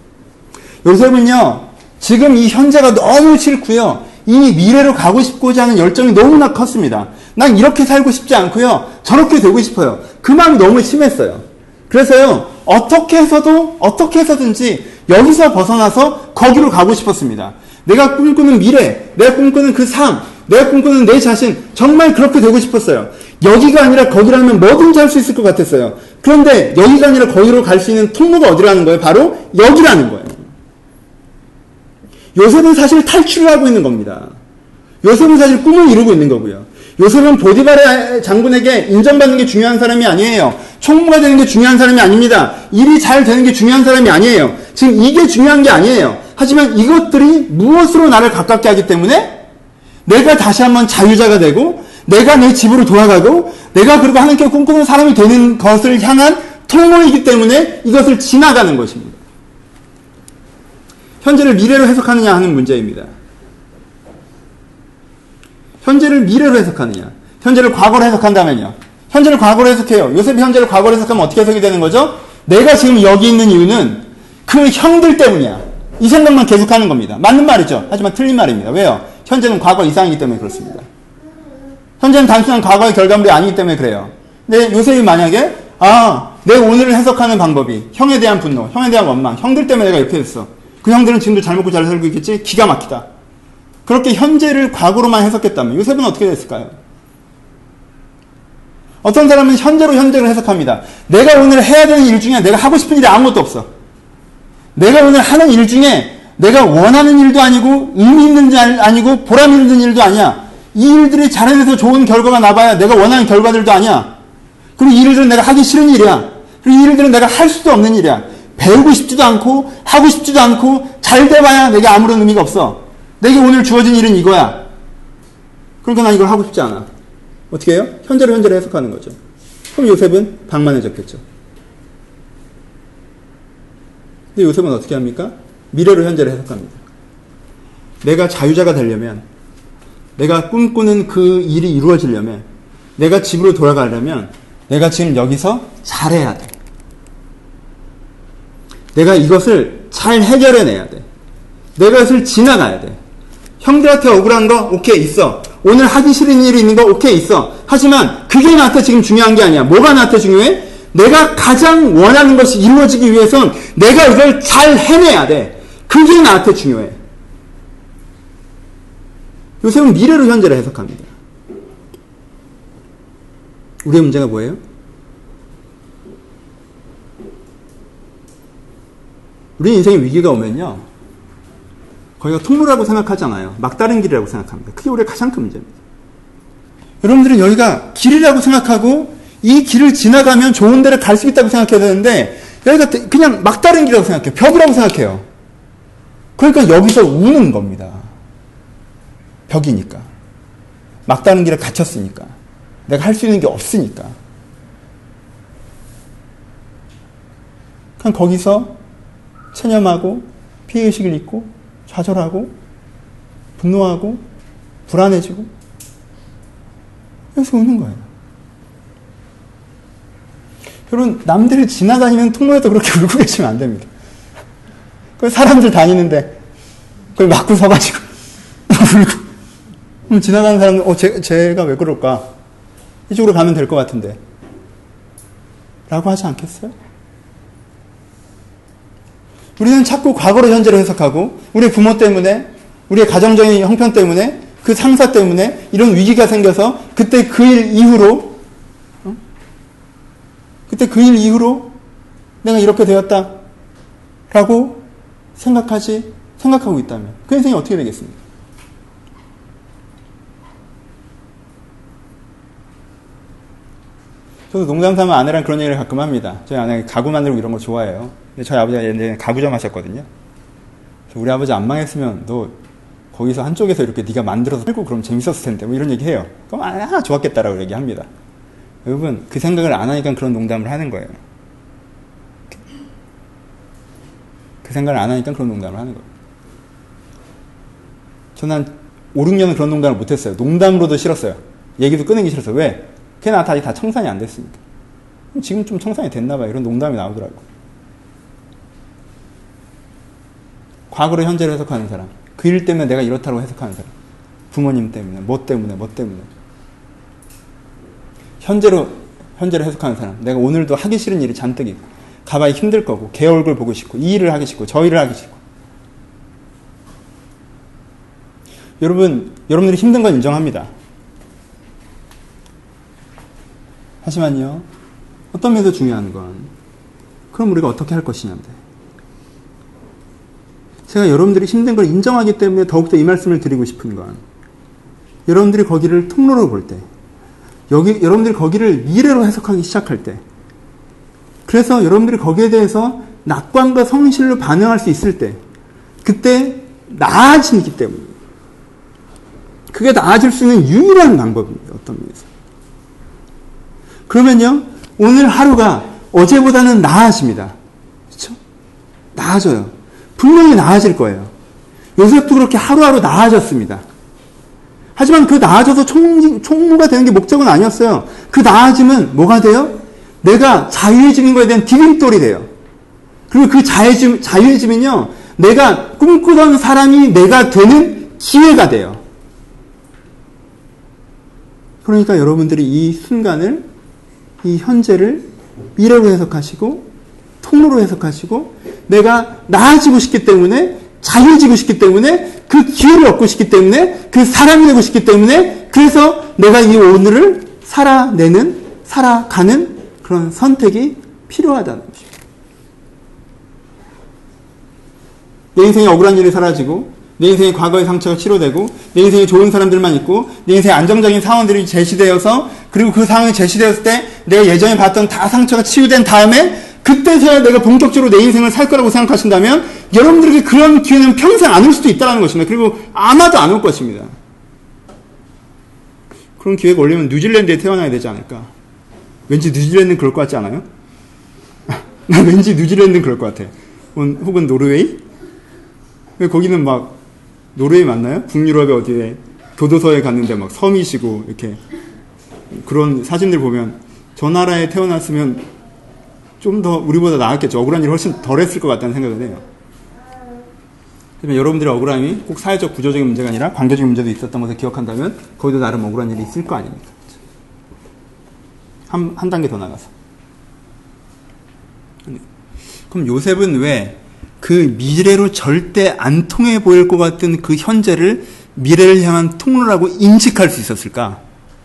요셉은요, 지금 이 현재가 너무 싫고요, 이 미래로 가고 싶고자 하는 열정이 너무나 컸습니다. 난 이렇게 살고 싶지 않고요, 저렇게 되고 싶어요. 그 마음이 너무 심했어요. 그래서요, 어떻게 해서도, 어떻게 해서든지 여기서 벗어나서 거기로 가고 싶었습니다. 내가 꿈꾸는 미래, 내가 꿈꾸는 그 삶, 내가 꿈꾸는 내 자신, 정말 그렇게 되고 싶었어요. 여기가 아니라 거기라면 뭐든지 할 수 있을 것 같았어요. 그런데 여기가 아니라 거기로 갈 수 있는 통로가 어디라는 거예요? 바로 여기라는 거예요. 요셉은 사실 탈출을 하고 있는 겁니다. 요셉은 사실 꿈을 이루고 있는 거고요. 요셉은 보디바라 장군에게 인정받는 게 중요한 사람이 아니에요. 총무가 되는 게 중요한 사람이 아닙니다. 일이 잘 되는 게 중요한 사람이 아니에요. 지금 이게 중요한 게 아니에요. 하지만 이것들이 무엇으로 나를 가깝게 하기 때문에 내가 다시 한번 자유자가 되고, 내가 내 집으로 돌아가고, 내가 그리고 하나님께 꿈꾸는 사람이 되는 것을 향한 통로이기 때문에 이것을 지나가는 것입니다. 현재를 미래로 해석하느냐 하는 문제입니다. 현재를 미래로 해석하느냐, 현재를 과거로 해석한다면요. 현재를 과거로 해석해요. 요셉이 현재를 과거로 해석하면 어떻게 해석이 되는 거죠? 내가 지금 여기 있는 이유는 그 형들 때문이야. 이 생각만 계속하는 겁니다. 맞는 말이죠. 하지만 틀린 말입니다. 왜요? 현재는 과거 이상이기 때문에 그렇습니다. 현재는 단순한 과거의 결과물이 아니기 때문에 그래요. 근데 요셉이 만약에 아, 내 오늘을 해석하는 방법이 형에 대한 분노, 형에 대한 원망, 형들 때문에 내가 이렇게 됐어. 그 형들은 지금도 잘 먹고 잘 살고 있겠지? 기가 막히다. 그렇게 현재를 과거로만 해석했다면 요셉은 어떻게 됐을까요? 어떤 사람은 현재로 현재를 해석합니다. 내가 오늘 해야 되는 일 중에 내가 하고 싶은 일이 아무것도 없어. 내가 오늘 하는 일 중에 내가 원하는 일도 아니고 의미 있는 일 아니고 보람 있는 일도 아니야. 이 일들이 잘해서 좋은 결과가 나봐야 내가 원하는 결과들도 아니야. 그리고 이 일들은 내가 하기 싫은 일이야. 그리고 이 일들은 내가 할 수도 없는 일이야. 배우고 싶지도 않고 하고 싶지도 않고 잘 돼봐야 내게 아무런 의미가 없어. 내게 오늘 주어진 일은 이거야. 그러니까 난 이걸 하고 싶지 않아. 어떻게 해요? 현재로 현재를 해석하는 거죠. 그럼 요셉은 방만해졌겠죠. 근데 요셉은 어떻게 합니까? 미래로 현재를 해석합니다. 내가 자유자가 되려면, 내가 꿈꾸는 그 일이 이루어지려면, 내가 집으로 돌아가려면 내가 지금 여기서 잘해야 돼. 내가 이것을 잘 해결해내야 돼. 내가 이것을 지나가야 돼. 형들한테 억울한 거 오케이 있어. 오늘 하기 싫은 일이 있는 거 오케이 있어. 하지만 그게 나한테 지금 중요한 게 아니야. 뭐가 나한테 중요해? 내가 가장 원하는 것이 이루어지기 위해선 내가 이걸 잘 해내야 돼. 그게 나한테 중요해. 요셉은 미래로 현재를 해석합니다. 우리의 문제가 뭐예요? 우리 인생에 위기가 오면요, 거기가 통로라고 생각하잖아요. 막다른 길이라고 생각합니다. 그게 우리의 가장 큰 문제입니다. 여러분들은 여기가 길이라고 생각하고 이 길을 지나가면 좋은 데를 갈 수 있다고 생각해야 되는데 여기가 그냥 막다른 길이라고 생각해요. 벽이라고 생각해요. 그러니까 여기서 우는 겁니다. 벽이니까. 막다른 길에 갇혔으니까. 내가 할 수 있는 게 없으니까. 그냥 거기서 체념하고 피해의식을 잊고 좌절하고 분노하고 불안해지고 여기서 우는 거예요. 여러분, 남들이 지나다니는 통로에도 그렇게 울고 계시면 안 됩니다. 그 사람들 다니는데 그걸 막고 서가지고 울고 그럼 지나가는 사람은 어, 제, 제가 왜 그럴까? 이쪽으로 가면 될 것 같은데 라고 하지 않겠어요? 우리는 자꾸 과거로 현재로 해석하고 우리 부모 때문에 우리의 가정적인 형편 때문에 그 상사 때문에 이런 위기가 생겨서 그때 그 일 이후로 어? 그때 그 일 이후로 내가 이렇게 되었다 라고 생각하지 생각하고 있다면 그 인생이 어떻게 되겠습니까? 저도 농담 삼아 아내랑 그런 얘기를 가끔 합니다. 저희 아내가 가구 만들고 이런 거 좋아해요. 근데 저희 아버지가 옛날에 가구점 하셨거든요. 우리 아버지 안 망했으면 너 거기서 한쪽에서 이렇게 네가 만들어서 살고 그럼 재밌었을 텐데 뭐 이런 얘기 해요. 그럼 아 좋았겠다라고 얘기합니다. 여러분 그 생각을 안 하니까 그런 농담을 하는 거예요. 그 생각을 안 하니까 그런 농담을 하는 거예요. 저는 한 오, 육 년은 그런 농담을 못했어요. 농담으로도 싫었어요. 얘기도 끊기 싫었어요. 왜? 그게 나한테 아직 다 청산이 안 됐으니까. 지금 좀 청산이 됐나봐요. 이런 농담이 나오더라고요. 과거로 현재로 해석하는 사람. 그 일 때문에 내가 이렇다고 해석하는 사람. 부모님 때문에, 뭐 때문에, 뭐 때문에. 현재로, 현재로 해석하는 사람. 내가 오늘도 하기 싫은 일이 잔뜩 있고, 가봐야 힘들 거고, 걔 얼굴 보고 싶고, 이 일을 하기 싫고, 저 일을 하기 싫고. 여러분, 여러분들이 힘든 건 인정합니다. 하지만요, 어떤 면에서 중요한 건, 그럼 우리가 어떻게 할 것이냐인데. 제가 여러분들이 힘든 걸 인정하기 때문에 더욱더 이 말씀을 드리고 싶은 건, 여러분들이 거기를 통로로 볼 때, 여기, 여러분들이 거기를 미래로 해석하기 시작할 때, 그래서 여러분들이 거기에 대해서 낙관과 성실로 반응할 수 있을 때, 그때 나아지기 때문에, 그게 나아질 수 있는 유일한 방법입니다. 어떤 면에서. 그러면요, 오늘 하루가 어제보다는 나아집니다. 그렇죠? 나아져요. 분명히 나아질 거예요. 요셉도 그렇게 하루하루 나아졌습니다. 하지만 그 나아져서 총, 총무가 되는 게 목적은 아니었어요. 그 나아짐은 뭐가 돼요? 내가 자유해지는 거에 대한 디딤돌이 돼요. 그리고 그 자유해짐, 자유해짐은요, 내가 꿈꾸던 사람이 내가 되는 기회가 돼요. 그러니까 여러분들이 이 순간을, 이 현재를 미래로 해석하시고 통로로 해석하시고, 내가 나아지고 싶기 때문에, 잘해지고 싶기 때문에, 그 기회를 얻고 싶기 때문에, 그 사람이 되고 싶기 때문에, 그래서 내가 이 오늘을 살아내는, 살아가는 그런 선택이 필요하다는 것입니다. 내 인생에 억울한 일이 사라지고, 내 인생의 과거의 상처가 치료되고, 내 인생에 좋은 사람들만 있고, 내 인생에 안정적인 상황들이 제시되어서, 그리고 그 상황이 제시되었을 때 내가 예전에 봤던 다 상처가 치유된 다음에 그때서야 내가 본격적으로 내 인생을 살 거라고 생각하신다면 여러분들에게 그런 기회는 평생 안 올 수도 있다는 것입니다. 그리고 아마도 안 올 것입니다. 그런 기회가 올리면 뉴질랜드에 태어나야 되지 않을까? 왠지 뉴질랜드는 그럴 것 같지 않아요? 나 왠지 뉴질랜드는 그럴 것 같아. 혹은 노르웨이? 거기는 막 노르웨이 맞나요? 북유럽에 어디에 교도소에 갔는데 막 섬이시고 이렇게 그런 사진들 보면 저 나라에 태어났으면 좀 더 우리보다 나았겠죠. 억울한 일 훨씬 덜 했을 것 같다는 생각을 해요. 그러면 여러분들의 억울함이 꼭 사회적 구조적인 문제가 아니라 관계적인 문제도 있었던 것을 기억한다면 거기도 나름 억울한 일이 있을 거 아닙니까? 한, 한 단계 더 나가서. 그럼 요셉은 왜 그 미래로 절대 안 통해 보일 것 같은 그 현재를 미래를 향한 통로라고 인식할 수 있었을까?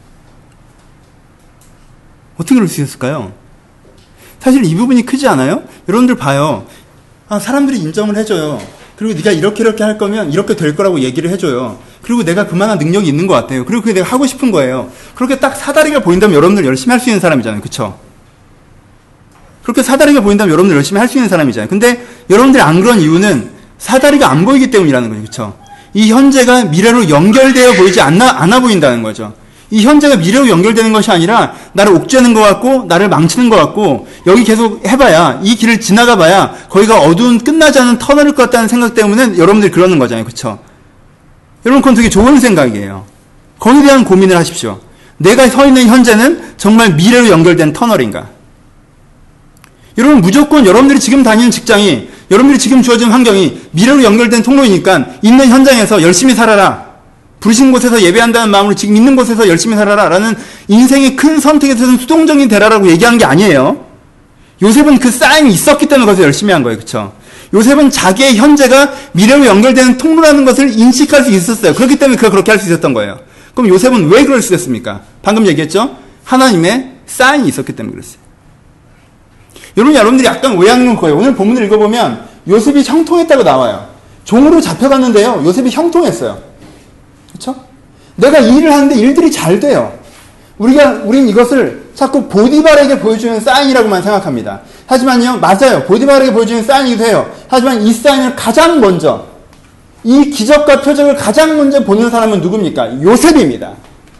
어떻게 그럴 수 있었을까요? 사실 이 부분이 크지 않아요? 여러분들 봐요. 아, 사람들이 인정을 해줘요. 그리고 네가 이렇게 이렇게 할 거면 이렇게 될 거라고 얘기를 해줘요. 그리고 내가 그만한 능력이 있는 것 같아요. 그리고 그게 내가 하고 싶은 거예요. 그렇게 딱 사다리가 보인다면 여러분들 열심히 할 수 있는 사람이잖아요. 그쵸? 그렇게 사다리가 보인다면 여러분들 열심히 할 수 있는 사람이잖아요. 근데 여러분들이 안 그런 이유는 사다리가 안 보이기 때문이라는 거죠. 그쵸? 이 현재가 미래로 연결되어 보이지 않나, 않아 보인다는 거죠. 이 현재가 미래로 연결되는 것이 아니라 나를 옥죄는 것 같고 나를 망치는 것 같고 여기 계속 해봐야 이 길을 지나가 봐야 거기가 어두운 끝나지 않은 터널일 것 같다는 생각 때문에 여러분들이 그러는 거잖아요. 그쵸? 여러분 그건 되게 좋은 생각이에요. 거기에 대한 고민을 하십시오. 내가 서 있는 현재는 정말 미래로 연결된 터널인가? 여러분 무조건 여러분들이 지금 다니는 직장이 여러분들이 지금 주어진 환경이 미래로 연결된 통로이니까 있는 현장에서 열심히 살아라. 부르신 곳에서 예배한다는 마음으로 지금 있는 곳에서 열심히 살아라 라는 인생의 큰 선택에 대해서는 수동적인 대라라고 얘기하는 게 아니에요. 요셉은 그 사인이 있었기 때문에 거기서 열심히 한 거예요. 그쵸? 요셉은 자기의 현재가 미래로 연결되는 통로라는 것을 인식할 수 있었어요. 그렇기 때문에 그가 그렇게 할 수 있었던 거예요. 그럼 요셉은 왜 그럴 수 있었습니까? 방금 얘기했죠? 하나님의 사인이 있었기 때문에 그랬어요. 여러분, 여러분들이 약간 오해하는 거예요. 오늘 본문을 읽어보면 요셉이 형통했다고 나와요. 종으로 잡혀갔는데요. 요셉이 형통했어요. 그렇죠? 내가 이 일을 하는데 일들이 잘 돼요. 우리가 우린 이것을 자꾸 보디발에게 보여주는 사인이라고만 생각합니다. 하지만요, 맞아요. 보디발에게 보여주는 사인이기도 해요. 하지만 이 사인을 가장 먼저 이 기적과 표적을 가장 먼저 보는 사람은 누굽니까? 요셉입니다.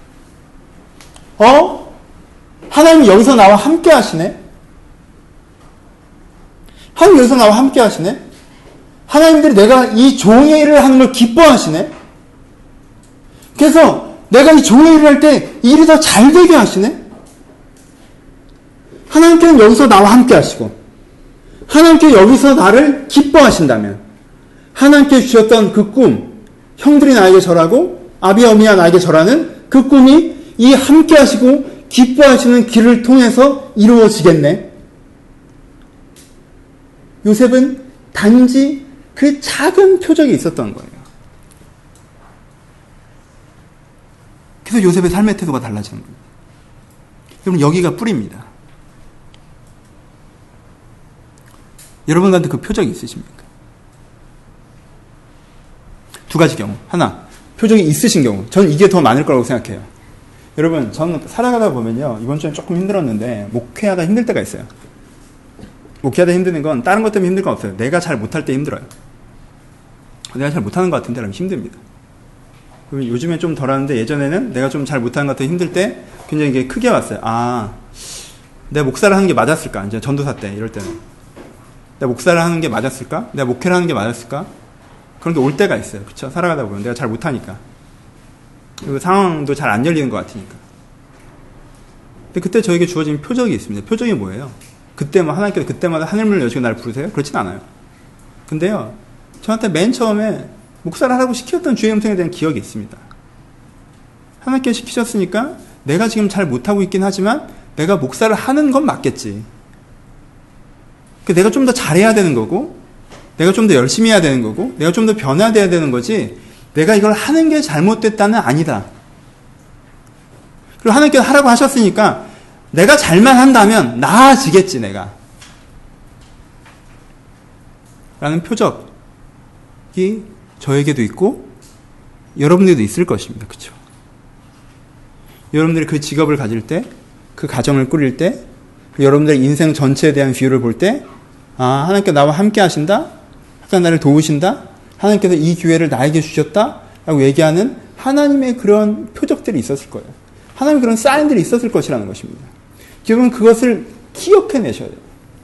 어? 하나님이 여기서 나와 함께 하시네? 하나님 여기서 나와 함께 하시네? 하나님들이 내가 이 종의 일을 하는 걸 기뻐하시네? 그래서 내가 이 종의 일을 할 때 일이 더 잘 되게 하시네? 하나님께는 여기서 나와 함께 하시고 하나님께 여기서 나를 기뻐하신다면 하나님께 주셨던 그 꿈, 형들이 나에게 절하고 아비 어미가 나에게 절하는 그 꿈이 이 함께 하시고 기뻐하시는 길을 통해서 이루어지겠네. 요셉은 단지 그 작은 표적이 있었던 거예요. 그래서 요셉의 삶의 태도가 달라지는 겁니다. 여러분, 여기가 뿌리입니다. 여러분한테 그 표적이 있으십니까? 두 가지 경우. 하나, 표적이 있으신 경우. 저는 이게 더 많을 거라고 생각해요. 여러분, 저는 살아가다 보면요, 이번 주엔 조금 힘들었는데 목회하다 힘들 때가 있어요. 목회하다 힘드는 건 다른 것 때문에 힘들 건 없어요. 내가 잘 못할 때 힘들어요. 내가 잘 못하는 것 같은데 그러면 힘듭니다. 요즘에 좀 덜하는데 예전에는 내가 좀 잘 못하는 것 같아 힘들 때 굉장히 이게 크게 왔어요. 아, 내가 목사를 하는 게 맞았을까? 이제 전도사 때 이럴 때는 내가 목사를 하는 게 맞았을까? 내가 목회를 하는 게 맞았을까? 그런 게 올 때가 있어요. 그렇죠? 살아가다 보면 내가 잘 못하니까 그리고 상황도 잘 안 열리는 것 같으니까. 근데 그때 저에게 주어진 표적이 있습니다. 표적이 뭐예요? 그때 뭐 하나님께서 그때마다 하늘문을 여시고 나를 부르세요? 그렇진 않아요. 근데요, 저한테 맨 처음에 목사를 하라고 시켰던 주의 음성에 대한 기억이 있습니다. 하나님께서 시키셨으니까 내가 지금 잘 못하고 있긴 하지만 내가 목사를 하는 건 맞겠지. 내가 좀 더 잘해야 되는 거고, 내가 좀 더 열심히 해야 되는 거고, 내가 좀 더 변화돼야 되는 거지, 내가 이걸 하는 게 잘못됐다는 아니다. 그리고 하나님께서 하라고 하셨으니까 내가 잘만 한다면 나아지겠지, 내가. 라는 표적이 저에게도 있고 여러분들도 있을 것입니다. 그렇죠? 여러분들이 그 직업을 가질 때, 그 가정을 꾸릴 때, 여러분들의 인생 전체에 대한 뷰를 볼 때, 아, 하나님께서 나와 함께 하신다? 하나님 나를 도우신다? 하나님께서 이 기회를 나에게 주셨다? 라고 얘기하는 하나님의 그런 표적들이 있었을 거예요. 하나님의 그런 사인들이 있었을 것이라는 것입니다. 여러분 그것을 기억해내셔야 돼요.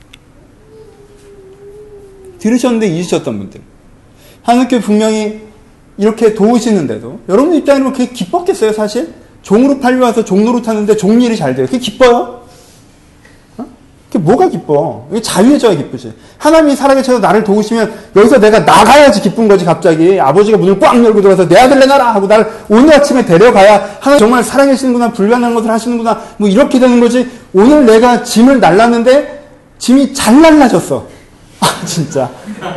들으셨는데 잊으셨던 분들. 하나님께 분명히 이렇게 도우시는데도 여러분 입장으로 그게 기뻤겠어요, 사실? 종으로 팔려와서 종로로 타는데 종 일이 잘 돼요. 그게 기뻐요? 어? 그게 뭐가 기뻐? 이게 자유해져야 기쁘지. 하나님이 살아계셔서 나를 도우시면 여기서 내가 나가야지 기쁜 거지, 갑자기. 아버지가 문을 꽉 열고 들어가서 내 아들 내놔라 하고 나를 오늘 아침에 데려가야 하나님 정말 사랑하시는구나, 불가능한 것을 하시는구나, 뭐 이렇게 되는 거지. 오늘 내가 짐을 날랐는데 짐이 잘 날라졌어. 아, 진짜.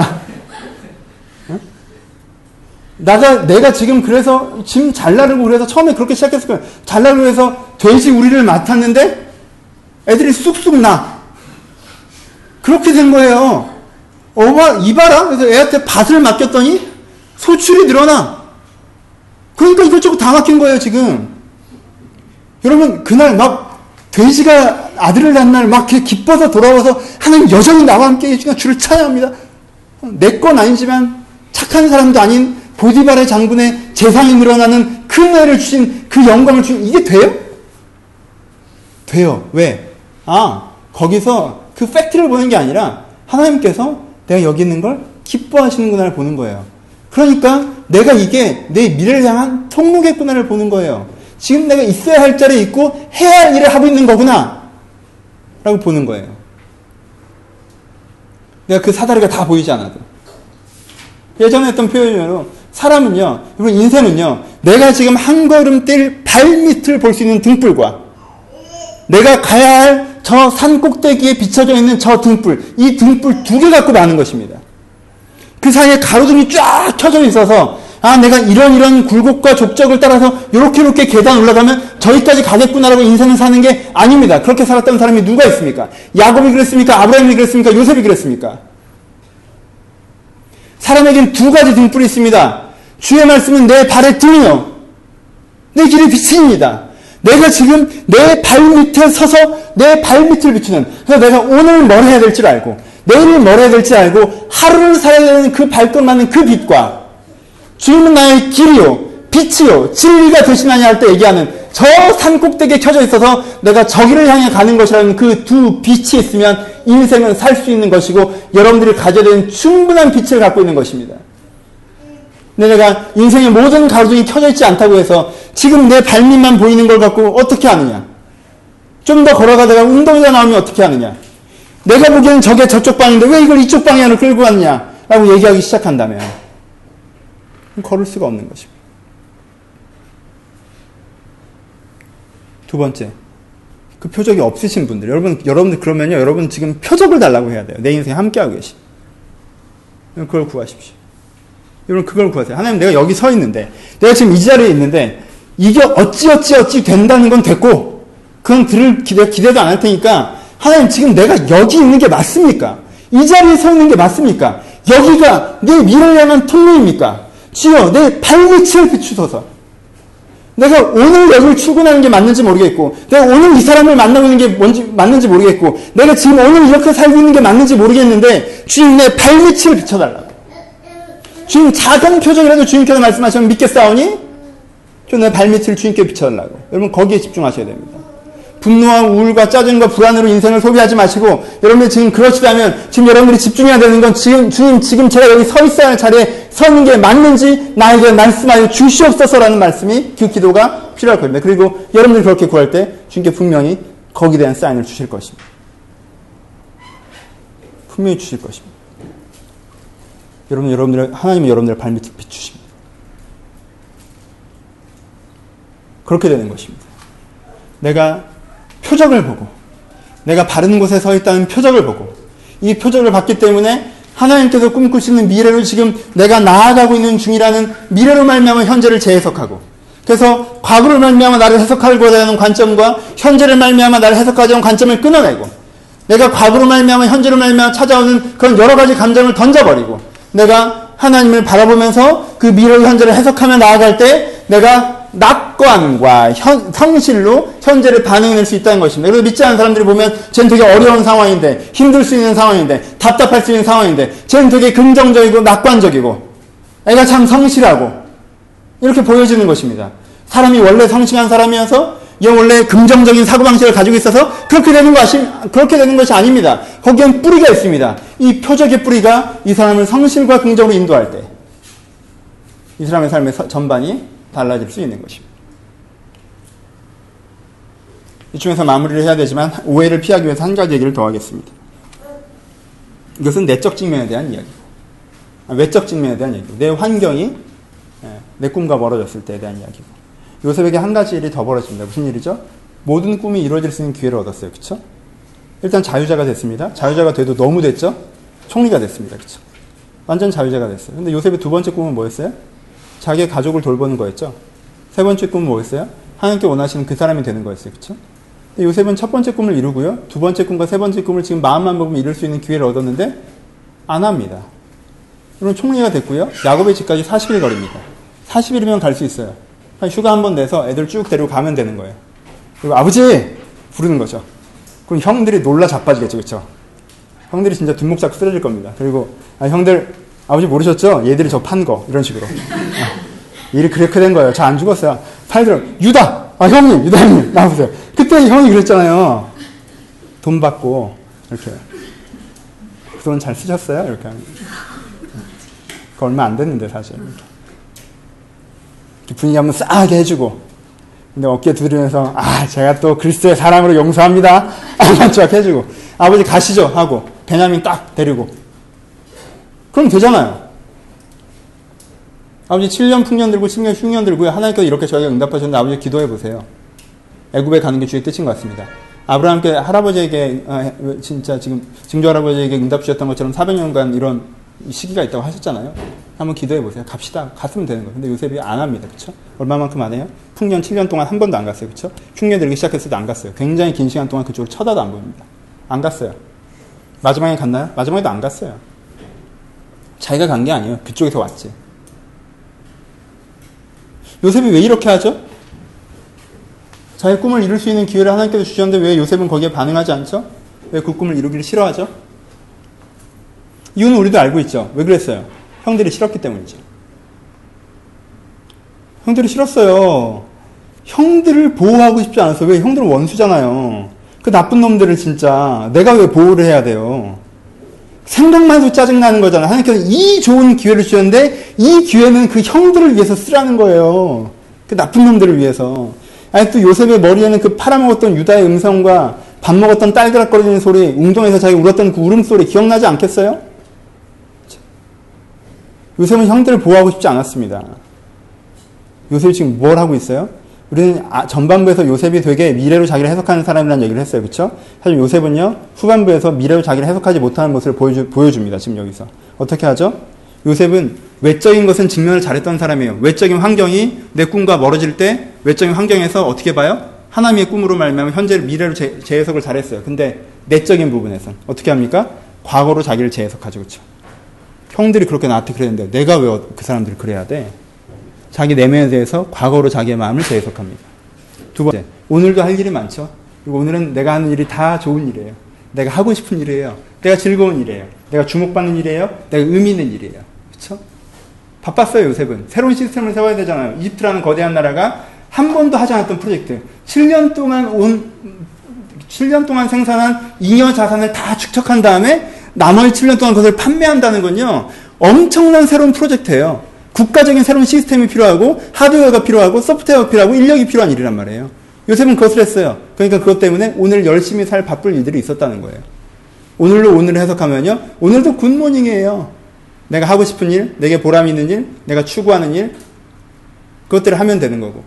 어? 나가, 내가 지금 그래서 짐 잘 나르고 그래서 처음에 그렇게 시작했을 거예요. 잘 나르고 해서 돼지 우리를 맡았는데 애들이 쑥쑥 나. 그렇게 된 거예요. 어마, 이봐라. 그래서 애한테 밭을 맡겼더니 소출이 늘어나. 그러니까 이것저것 다 맡긴 거예요, 지금. 여러분, 그날 막 돼지가 아들을 낳은 날 막 기뻐서 돌아와서 하나님 여전히 나와 함께 해주시니까 주를 찬양합니다. 내 건 아니지만 착한 사람도 아닌 보디발의 장군의 재상이 늘어나는 큰 애를 주신 그 영광을 주신 이게 돼요? 돼요. 왜? 아, 거기서 그 팩트를 보는 게 아니라 하나님께서 내가 여기 있는 걸 기뻐하시는구나를 보는 거예요. 그러니까 내가 이게 내 미래를 향한 통로겠구나를 보는 거예요. 지금 내가 있어야 할 자리에 있고 해야 할 일을 하고 있는 거구나 라고 보는 거예요. 내가 그 사다리가 다 보이지 않아도. 예전에 했던 표현으로 사람은요, 여러분 인생은요, 내가 지금 한 걸음 뛸 발밑을 볼 수 있는 등불과 내가 가야 할 저 산 꼭대기에 비춰져 있는 저 등불, 이 등불 두 개 갖고 마는 것입니다. 그 사이에 가로등이 쫙 켜져 있어서 아, 내가 이런 이런 굴곡과 족적을 따라서 요렇게 요렇게 계단 올라가면 저기까지 가겠구나라고 인생을 사는 게 아닙니다. 그렇게 살았던 사람이 누가 있습니까? 야곱이 그랬습니까? 아브라함이 그랬습니까? 요셉이 그랬습니까? 사람에겐 두 가지 등불이 있습니다. 주의 말씀은 내 발의 등이요, 내 길의 빛입니다. 내가 지금 내 발밑에 서서 내 발밑을 비추는, 그래서 내가 오늘 뭘 해야 될지 알고 내일 뭘 해야 될지 알고 하루를 살아야 되는 그 발끝 맞는 그 빛과 주님은 나의 길이요 빛이요 진리가 되시나니 할 때 얘기하는 저 산 꼭대기에 켜져 있어서 내가 저기를 향해 가는 것이라는 그 두 빛이 있으면 인생은 살 수 있는 것이고 여러분들이 가져야 되는 충분한 빛을 갖고 있는 것입니다. 근데 내가 인생의 모든 가로등이 켜져 있지 않다고 해서 지금 내 발밑만 보이는 걸 갖고 어떻게 하느냐? 좀 더 걸어가다가 웅덩이가 나오면 어떻게 하느냐? 내가 보기에는 저게 저쪽 방인데 왜 이걸 이쪽 방향으로 끌고 왔냐? 라고 얘기하기 시작한다면 걸을 수가 없는 것입니다. 두 번째, 그 표적이 없으신 분들, 여러분, 여러분들 그러면요, 여러분 지금 표적을 달라고 해야 돼요. 내 인생에 함께하고 계신. 그걸 구하십시오. 여러분 그걸 구하세요. 하나님, 내가 여기 서 있는데, 내가 지금 이 자리에 있는데 이게 어찌 어찌 어찌 된다는 건 됐고, 그건 들을 기대, 기대도 안 할 테니까 하나님, 지금 내가 여기 있는 게 맞습니까? 이 자리에 서 있는 게 맞습니까? 여기가 내 미래를 향한 통로입니까? 주여, 내 발밑을 비추소서. 내가 오늘 여기를 출근하는 게 맞는지 모르겠고, 내가 오늘 이 사람을 만나고 있는 게 뭔지 맞는지 모르겠고, 내가 지금 오늘 이렇게 살고 있는 게 맞는지 모르겠는데 주님, 내 발밑을 비춰달라고. 주님, 작은 표정이라도 주님께서 말씀하시면 믿겠사오니 좀 내 발밑을 주님께 비춰달라고. 여러분 거기에 집중하셔야 됩니다. 분노와 우울과 짜증과 불안으로 인생을 소비하지 마시고, 여러분이 지금 그러시다면 지금 여러분들이 집중해야 되는 건 지금 주님, 지금 제가 여기 서 있어야 할 자리에 서 있는 게 맞는지 나에게 말씀하여 주시옵소서라는 말씀이, 그 기도가 필요할 겁니다. 그리고 여러분들이 그렇게 구할 때 주님께 분명히 거기에 대한 사인을 주실 것입니다. 분명히 주실 것입니다. 여러분, 여러분들, 하나님은 여러분들의 발밑을 비추십니다. 그렇게 되는 것입니다. 내가 표적을 보고, 내가 바른 곳에 서 있다는 표적을 보고, 이 표적을 봤기 때문에 하나님께서 꿈꾸시는 미래를 지금 내가 나아가고 있는 중이라는 미래로 말미암아 현재를 재해석하고, 그래서 과거를 말미암아 나를 해석하고자 하는 관점과 현재를 말미암아 나를 해석하고자 하는 관점을 끊어내고, 내가 과거로 말미암아 현재로 말미암아 찾아오는 그런 여러 가지 감정을 던져버리고, 내가 하나님을 바라보면서 그 미래의 현재를 해석하며 나아갈 때 내가 낙관과 현, 성실로 현재를 반응해낼 수 있다는 것입니다. 그래서 믿지 않는 사람들이 보면 쟤는 되게 어려운 상황인데, 힘들 수 있는 상황인데, 답답할 수 있는 상황인데, 쟤는 되게 긍정적이고 낙관적이고 애가 참 성실하고 이렇게 보여지는 것입니다. 사람이 원래 성실한 사람이어서 얘 원래 긍정적인 사고방식을 가지고 있어서 그렇게 되는 것이, 그렇게 되는 것이 아닙니다. 거기엔 뿌리가 있습니다. 이 표적의 뿌리가 이 사람을 성실과 긍정으로 인도할 때 이 사람의 삶의 전반이 달라질 수 있는 것입니다. 이쯤에서 마무리를 해야 되지만 오해를 피하기 위해서 한 가지 얘기를 더 하겠습니다. 이것은 내적 측면에 대한 이야기고, 외적 측면에 대한 얘기고, 내 환경이 내 꿈과 멀어졌을 때에 대한 이야기고, 요셉에게 한 가지 일이 더 벌어집니다. 무슨 일이죠? 모든 꿈이 이루어질 수 있는 기회를 얻었어요. 그쵸? 일단 자유자가 됐습니다. 자유자가 돼도 너무 됐죠? 총리가 됐습니다. 그쵸? 완전 자유자가 됐어요. 근데 요셉의 두 번째 꿈은 뭐였어요? 자기의 가족을 돌보는 거였죠? 세 번째 꿈은 뭐였어요? 하나님께 원하시는 그 사람이 되는 거였어요. 그쵸? 근데 요셉은 첫 번째 꿈을 이루고요, 두 번째 꿈과 세 번째 꿈을 지금 마음만 먹으면 이룰 수 있는 기회를 얻었는데 안 합니다. 그럼 총리가 됐고요, 야곱의 집까지 사십 일 거리입니다. 사십 일이면 갈 수 있어요. 휴가 한 번 내서 애들 쭉 데리고 가면 되는 거예요. 그리고 아버지! 부르는 거죠. 그럼 형들이 놀라 자빠지겠죠. 그쵸? 형들이 진짜 뒷목 잡고 쓰러질 겁니다. 그리고 아, 형들 아버지 모르셨죠? 얘들이 저 판 거. 이런 식으로. 아, 일이 그렇게 된 거예요. 저 안 죽었어요. 팔들어 유다! 아 형님! 유다 형님! 나와보세요. 그때 형이 그랬잖아요. 돈 받고 이렇게 그 돈 잘 쓰셨어요? 이렇게 하면. 그 얼마 안 됐는데 사실. 분위기 한번 싸하게 해주고, 근데 어깨 두드리면서 아 제가 또 그리스도의 사랑으로 용서합니다 한번 쫙 해주고, 아버지 가시죠 하고 베냐민 딱 데리고, 그럼 되잖아요. 아버지 칠 년 풍년 들고 십 년 흉년 들고요, 하나님께서 이렇게 저에게 응답하셨는데 아버지 기도해 보세요. 애굽에 가는 게 주의 뜻인 것 같습니다. 아브라함께 할아버지에게 아, 진짜 지금 증조 할아버지에게 응답 주셨던 것처럼 사백 년간 이런 시기가 있다고 하셨잖아요. 한번 기도해 보세요. 갑시다. 갔으면 되는 거예요. 근데 요셉이 안 합니다. 그쵸? 얼마만큼 안 해요? 풍년 칠 년 동안 한 번도 안 갔어요. 그쵸? 흉년 들기 시작했을 때 안 갔어요. 굉장히 긴 시간 동안 그쪽으로 쳐다도 안 보입니다. 안 갔어요. 마지막에 갔나요? 마지막에도 안 갔어요. 자기가 간 게 아니에요. 그쪽에서 왔지. 요셉이 왜 이렇게 하죠? 자기 꿈을 이룰 수 있는 기회를 하나님께서 주셨는데 왜 요셉은 거기에 반응하지 않죠? 왜 그 꿈을 이루기를 싫어하죠? 이유는 우리도 알고 있죠. 왜 그랬어요? 형들이 싫었기 때문이죠. 형들이 싫었어요. 형들을 보호하고 싶지 않았어요. 왜? 형들은 원수잖아요. 그 나쁜 놈들을 진짜 내가 왜 보호를 해야 돼요? 생각만 해도 짜증나는 거잖아요. 하나님께서 이 좋은 기회를 주셨는데 이 기회는 그 형들을 위해서 쓰라는 거예요. 그 나쁜 놈들을 위해서. 아니 또 요셉의 머리에는 그 팔아먹었던 유다의 음성과 밥 먹었던 딸그락거리는 소리, 웅동에서 자기 울었던 그 울음소리 기억나지 않겠어요? 요셉은 형들을 보호하고 싶지 않았습니다. 요셉이 지금 뭘 하고 있어요? 우리는 전반부에서 요셉이 되게 미래로 자기를 해석하는 사람이라는 얘기를 했어요. 그렇죠? 사실 요셉은요, 후반부에서 미래로 자기를 해석하지 못하는 모습을 보여주, 보여줍니다. 지금 여기서. 어떻게 하죠? 요셉은 외적인 것은 직면을 잘했던 사람이에요. 외적인 환경이 내 꿈과 멀어질 때 외적인 환경에서 어떻게 봐요? 하나님의 꿈으로 말미암아 현재를 미래로 재, 재해석을 잘했어요. 근데 내적인 부분에서는 어떻게 합니까? 과거로 자기를 재해석하죠. 그렇죠? 형들이 그렇게 나한테 그랬는데 내가 왜 그 사람들이 그래야 돼? 자기 내면에 대해서 과거로 자기의 마음을 재해석합니다. 두 번째, 오늘도 할 일이 많죠. 그리고 오늘은 내가 하는 일이 다 좋은 일이에요. 내가 하고 싶은 일이에요. 내가 즐거운 일이에요. 내가 주목받는 일이에요. 내가 의미 있는 일이에요. 그렇죠? 바빴어요. 요셉은. 새로운 시스템을 세워야 되잖아요. 이집트라는 거대한 나라가 한 번도 하지 않았던 프로젝트. 칠 년 동안 온 칠 년 동안 생산한 잉여 자산을 다 축적한 다음에 나머지 칠 년 동안 그것을 판매한다는 건요, 엄청난 새로운 프로젝트예요. 국가적인 새로운 시스템이 필요하고 하드웨어가 필요하고 소프트웨어가 필요하고 인력이 필요한 일이란 말이에요. 요셉은 그것을 했어요. 그러니까 그것 때문에 오늘 열심히 살 바쁠 일들이 있었다는 거예요. 오늘로 오늘을 해석하면요, 오늘도 굿모닝이에요. 내가 하고 싶은 일, 내게 보람 있는 일, 내가 추구하는 일, 그것들을 하면 되는 거고.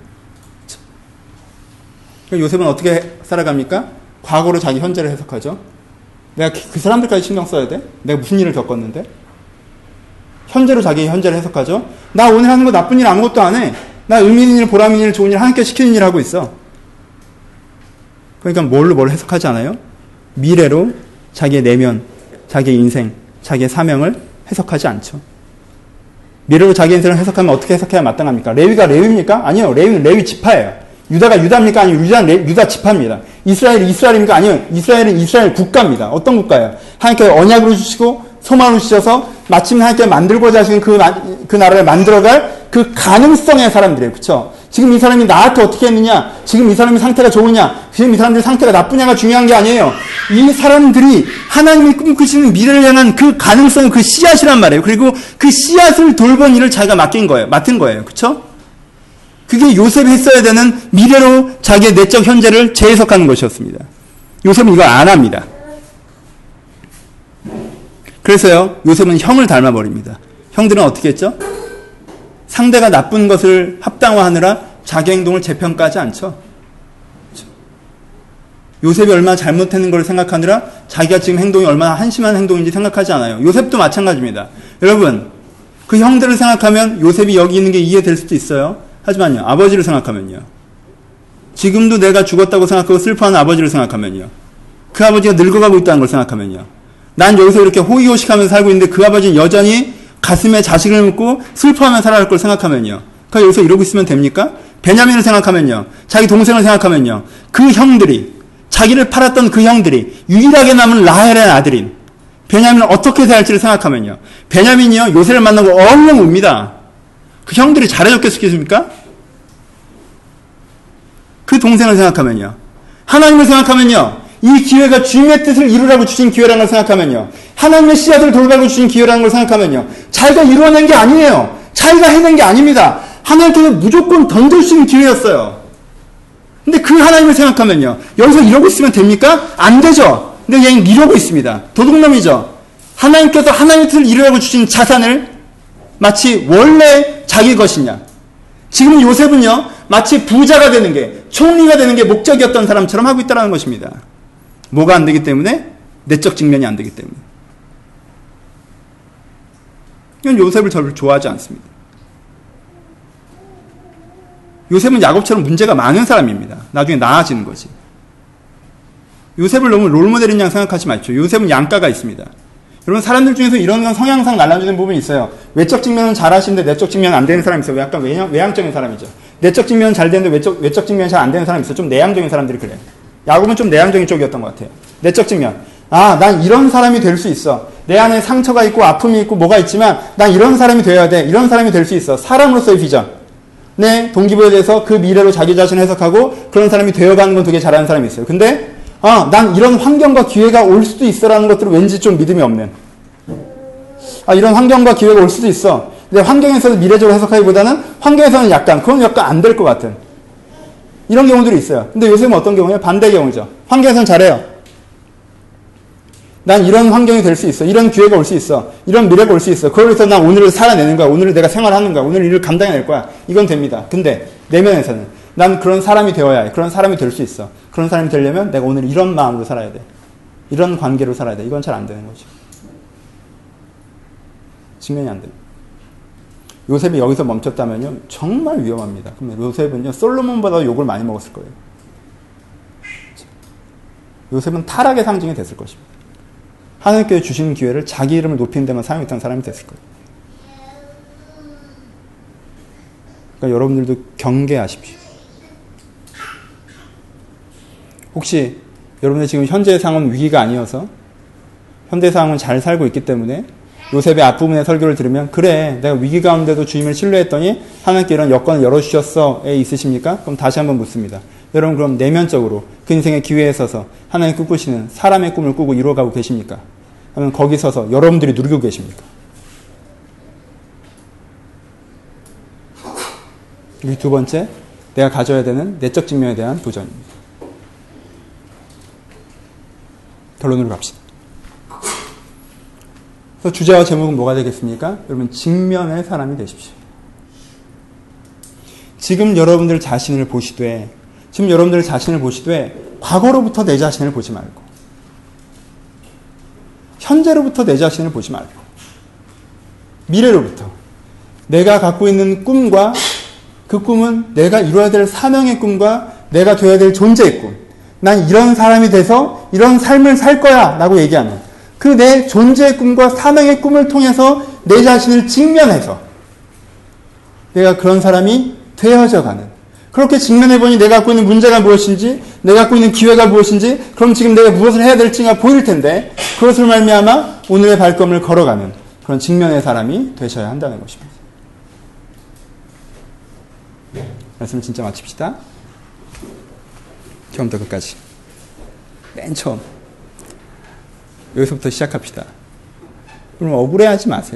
요셉은 어떻게 살아갑니까? 과거로 자기 현재를 해석하죠. 내가 그 사람들까지 신경 써야 돼? 내가 무슨 일을 겪었는데? 현재로 자기 현재를 해석하죠. 나 오늘 하는 거 나쁜 일 아무것도 안 해. 나 의미 있는 일, 보람 있는 일, 좋은 일 하나님께 시키는 일 하고 있어. 그러니까 뭘로 뭘 해석하지 않아요? 미래로 자기의 내면, 자기의 인생, 자기의 사명을 해석하지 않죠. 미래로 자기 인생을 해석하면 어떻게 해석해야 마땅합니까? 레위가 레위입니까? 아니요. 레위는 레위 지파예요. 유다가 유다입니까? 아니요. 유다는 레, 유다 지파입니다. 이스라엘이 이스라엘입니까? 아니요. 이스라엘은 이스라엘 국가입니다. 어떤 국가예요? 하나님께서 언약으로 주시고 소망으로 주셔서 마침 하나님께 만들고자 하시는 그, 그 나라를 만들어갈 그 가능성의 사람들이에요. 그쵸? 지금 이 사람이 나한테 어떻게 했느냐? 지금 이 사람이 상태가 좋으냐? 지금 이 사람들이 상태가 나쁘냐가 중요한 게 아니에요. 이 사람들이 하나님이 꿈꾸시는 미래를 향한 그 가능성, 그 씨앗이란 말이에요. 그리고 그 씨앗을 돌본 일을 자기가 맡긴 거예요. 맡은 거예요. 그쵸? 그게 요셉이 했어야 되는 미래로 자기의 내적 현재를 재해석하는 것이었습니다. 요셉은 이걸 안 합니다. 그래서요, 요셉은 형을 닮아버립니다. 형들은 어떻게 했죠? 상대가 나쁜 것을 합당화하느라 자기 행동을 재평가하지 않죠. 그렇죠? 요셉이 얼마나 잘못했는 걸 생각하느라 자기가 지금 행동이 얼마나 한심한 행동인지 생각하지 않아요. 요셉도 마찬가지입니다. 여러분, 그 형들을 생각하면 요셉이 여기 있는 게 이해될 수도 있어요. 하지만요, 아버지를 생각하면요. 지금도 내가 죽었다고 생각하고 슬퍼하는 아버지를 생각하면요. 그 아버지가 늙어가고 있다는 걸 생각하면요. 난 여기서 이렇게 호의호식하면서 살고 있는데 그 아버지는 여전히 가슴에 자식을 묻고 슬퍼하며 살아갈 걸 생각하면요. 그러니까 여기서 이러고 있으면 됩니까? 베냐민을 생각하면요. 자기 동생을 생각하면요. 그 형들이, 자기를 팔았던 그 형들이 유일하게 남은 라헬의 아들인 베냐민을 어떻게 대할지를 생각하면요. 베냐민이요. 요셉을 만나고 얼른 웁니다. 그 형들이 잘해줬겠습니까? 그 동생을 생각하면요. 하나님을 생각하면요. 이 기회가 주님의 뜻을 이루라고 주신 기회라는 걸 생각하면요. 하나님의 씨앗을 돌보고 주신 기회라는 걸 생각하면요. 자기가 이루어낸 게 아니에요. 자기가 해낸 게 아닙니다. 하나님께서 무조건 던져주신 기회였어요. 근데 그 하나님을 생각하면요. 여기서 이러고 있으면 됩니까? 안 되죠. 근데 그냥 이러고 있습니다. 도둑놈이죠. 하나님께서 하나님의 뜻을 이루라고 주신 자산을 마치 원래 자기 것이냐. 지금 요셉은요. 마치 부자가 되는 게, 총리가 되는 게 목적이었던 사람처럼 하고 있다는 것입니다. 뭐가 안 되기 때문에? 내적 측면이 안 되기 때문에. 이건 요셉을 저를 좋아하지 않습니다. 요셉은 야곱처럼 문제가 많은 사람입니다. 나중에 나아지는 거지. 요셉을 너무 롤모델인 양 생각하지 마십시오. 요셉은 양가가 있습니다. 여러분, 사람들 중에서 이런 건 성향상 날라주는 부분이 있어요. 외적 측면은 잘 하시는데 내적 측면은 안 되는 사람이 있어요. 약간 외향, 외향적인 사람이죠. 내적 측면은 잘 되는데 외적, 외적 측면이 잘 안 되는 사람이 있어요. 좀 내향적인 사람들이 그래요. 야곱은 좀 내향적인 쪽이었던 것 같아요. 내적 측면. 아, 난 이런 사람이 될 수 있어. 내 안에 상처가 있고 아픔이 있고 뭐가 있지만 난 이런 사람이 되어야 돼. 이런 사람이 될 수 있어. 사람으로서의 비전. 내 동기부여에 대해서 그 미래로 자기 자신을 해석하고 그런 사람이 되어가는 건 되게 잘하는 사람이 있어요. 근데 아, 난 이런 환경과 기회가 올 수도 있어라는 것들은 왠지 좀 믿음이 없는. 아, 이런 환경과 기회가 올 수도 있어. 근데 환경에서도 미래적으로 해석하기보다는 환경에서는 약간, 그건 약간 안 될 것 같은. 이런 경우들이 있어요. 근데 요새는 어떤 경우예요? 반대 경우죠. 환경에서는 잘해요. 난 이런 환경이 될 수 있어. 이런 기회가 올 수 있어. 이런 미래가 올 수 있어. 그래서 난 오늘을 살아내는 거야. 오늘을 내가 생활하는 거야. 오늘 일을 감당해낼 거야. 이건 됩니다. 근데 내면에서는 난 그런 사람이 되어야 해. 그런 사람이 될 수 있어. 그런 사람이 되려면 내가 오늘 이런 마음으로 살아야 돼. 이런 관계로 살아야 돼. 이건 잘 안 되는 거죠. 측면이 안 됩니다. 요셉이 여기서 멈췄다면요. 정말 위험합니다. 그러면 요셉은요. 솔로몬보다 욕을 많이 먹었을 거예요. 요셉은 타락의 상징이 됐을 것입니다. 하나님께서 주신 기회를 자기 이름을 높이는 데만 사용했던 사람이 됐을 거예요. 그러니까 여러분들도 경계하십시오. 혹시 여러분의 지금 현재 상황은 위기가 아니어서 현대 상황은 잘 살고 있기 때문에 요셉의 앞부분의 설교를 들으면 그래 내가 위기 가운데도 주님을 신뢰했더니 하나님께 이런 여건을 열어주셨어에 있으십니까? 그럼 다시 한번 묻습니다. 여러분 그럼 내면적으로 그 인생의 기회에 서서 하나님 꿈꾸시는 사람의 꿈을 꾸고 이루어가고 계십니까? 아니면 거기 서서 여러분들이 누리고 계십니까? 그리고 두 번째, 내가 가져야 되는 내적 직면에 대한 도전입니다. 결론으로 갑시다. 그래서 주제와 제목은 뭐가 되겠습니까? 여러분, 직면의 사람이 되십시오. 지금 여러분들 자신을 보시되, 지금 여러분들 자신을 보시되, 과거로부터 내 자신을 보지 말고, 현재로부터 내 자신을 보지 말고 미래로부터 내가 갖고 있는 꿈과 그 꿈은 내가 이루어야 될 사명의 꿈과 내가 되어야 될 존재의 꿈. 난 이런 사람이 돼서 이런 삶을 살 거야 라고 얘기하는 그 내 존재의 꿈과 사명의 꿈을 통해서 내 자신을 직면해서 내가 그런 사람이 되어져 가는, 그렇게 직면해보니 내가 갖고 있는 문제가 무엇인지, 내가 갖고 있는 기회가 무엇인지, 그럼 지금 내가 무엇을 해야 될지가 보일 텐데 그것을 말미암아 오늘의 발걸음을 걸어가는 그런 직면의 사람이 되셔야 한다는 것입니다. 말씀을 진짜 마칩시다. 처음부터 끝까지. 맨 처음. 여기서부터 시작합시다. 그럼 억울해하지 마세요.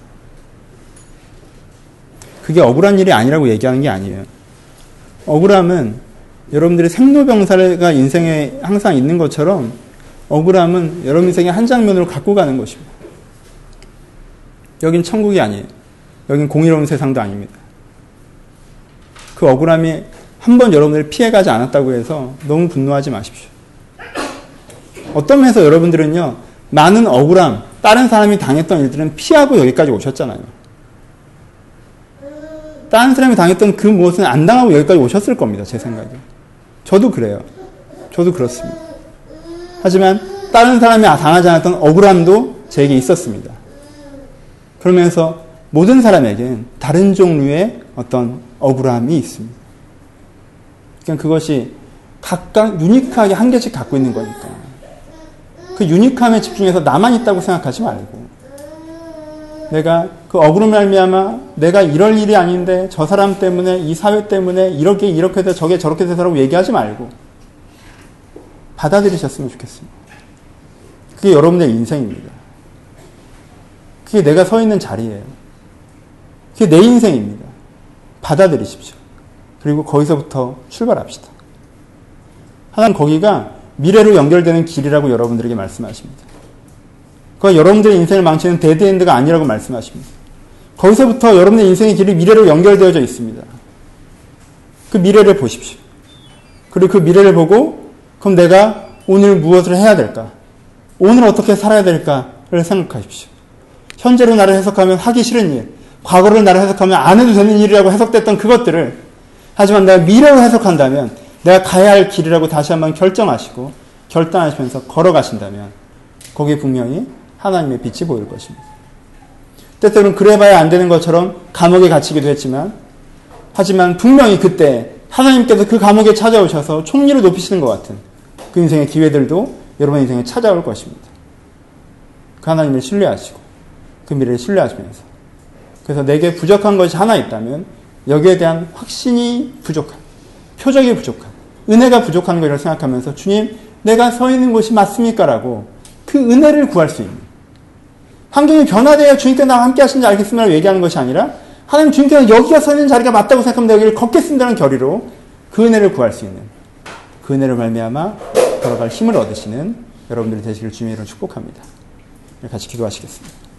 그게 억울한 일이 아니라고 얘기하는 게 아니에요. 억울함은 여러분들의 생로병사가 인생에 항상 있는 것처럼 억울함은 여러분 인생의 한 장면으로 갖고 가는 것입니다. 여긴 천국이 아니에요. 여긴 공의로운 세상도 아닙니다. 그 억울함이 한 번 여러분들이 피해가지 않았다고 해서 너무 분노하지 마십시오. 어떤 면에서 여러분들은요, 많은 억울함, 다른 사람이 당했던 일들은 피하고 여기까지 오셨잖아요. 다른 사람이 당했던 그 무엇은 안 당하고 여기까지 오셨을 겁니다. 제 생각에. 저도 그래요. 저도 그렇습니다. 하지만 다른 사람이 당하지 않았던 억울함도 제게 있었습니다. 그러면서 모든 사람에겐 다른 종류의 어떤 억울함이 있습니다. 그러니까 그것이 각각 유니크하게 한 개씩 갖고 있는 거니까 그 유니크함에 집중해서 나만 있다고 생각하지 말고 내가 그 억울함을 말미암아 내가 이럴 일이 아닌데 저 사람 때문에 이 사회 때문에 이렇게 이렇게 돼서 저게 저렇게 돼서라고 얘기하지 말고 받아들이셨으면 좋겠습니다. 그게 여러분의 인생입니다. 그게 내가 서 있는 자리예요. 그게 내 인생입니다. 받아들이십시오. 그리고 거기서부터 출발합시다. 하나님 거기가 미래로 연결되는 길이라고 여러분들에게 말씀하십니다. 그건 여러분들의 인생을 망치는 데드엔드가 아니라고 말씀하십니다. 거기서부터 여러분의 인생의 길이 미래로 연결되어져 있습니다. 그 미래를 보십시오. 그리고 그 미래를 보고 그럼 내가 오늘 무엇을 해야 될까? 오늘 어떻게 살아야 될까를 생각하십시오. 현재로 나를 해석하면 하기 싫은 일, 과거로 나를 해석하면 안 해도 되는 일이라고 해석됐던 그것들을 하지만 내가 미래로 해석한다면 내가 가야 할 길이라고 다시 한번 결정하시고 결단하시면서 걸어가신다면 거기에 분명히 하나님의 빛이 보일 것입니다. 때때로는 그래봐야 안 되는 것처럼 감옥에 갇히기도 했지만 하지만 분명히 그때 하나님께서 그 감옥에 찾아오셔서 총리를 높이시는 것 같은 그 인생의 기회들도 여러분의 인생에 찾아올 것입니다. 그 하나님을 신뢰하시고 그 미래를 신뢰하시면서 그래서 내게 부족한 것이 하나 있다면 여기에 대한 확신이 부족한, 표적이 부족한, 은혜가 부족한 것이라고 생각하면서 주님 내가 서 있는 곳이 맞습니까? 라고 그 은혜를 구할 수 있는, 환경이 변화되어야 주님께서 나와 함께 하신지 알겠습니다 얘기하는 것이 아니라 하나님 주님께서 여기가 서 있는 자리가 맞다고 생각하면 내가 여기를 걷겠습니다는 결의로 그 은혜를 구할 수 있는, 그 은혜를 말미암아 걸어갈 힘을 얻으시는 여러분들이 되시길 주님의 이름으로 축복합니다. 같이 기도하시겠습니다.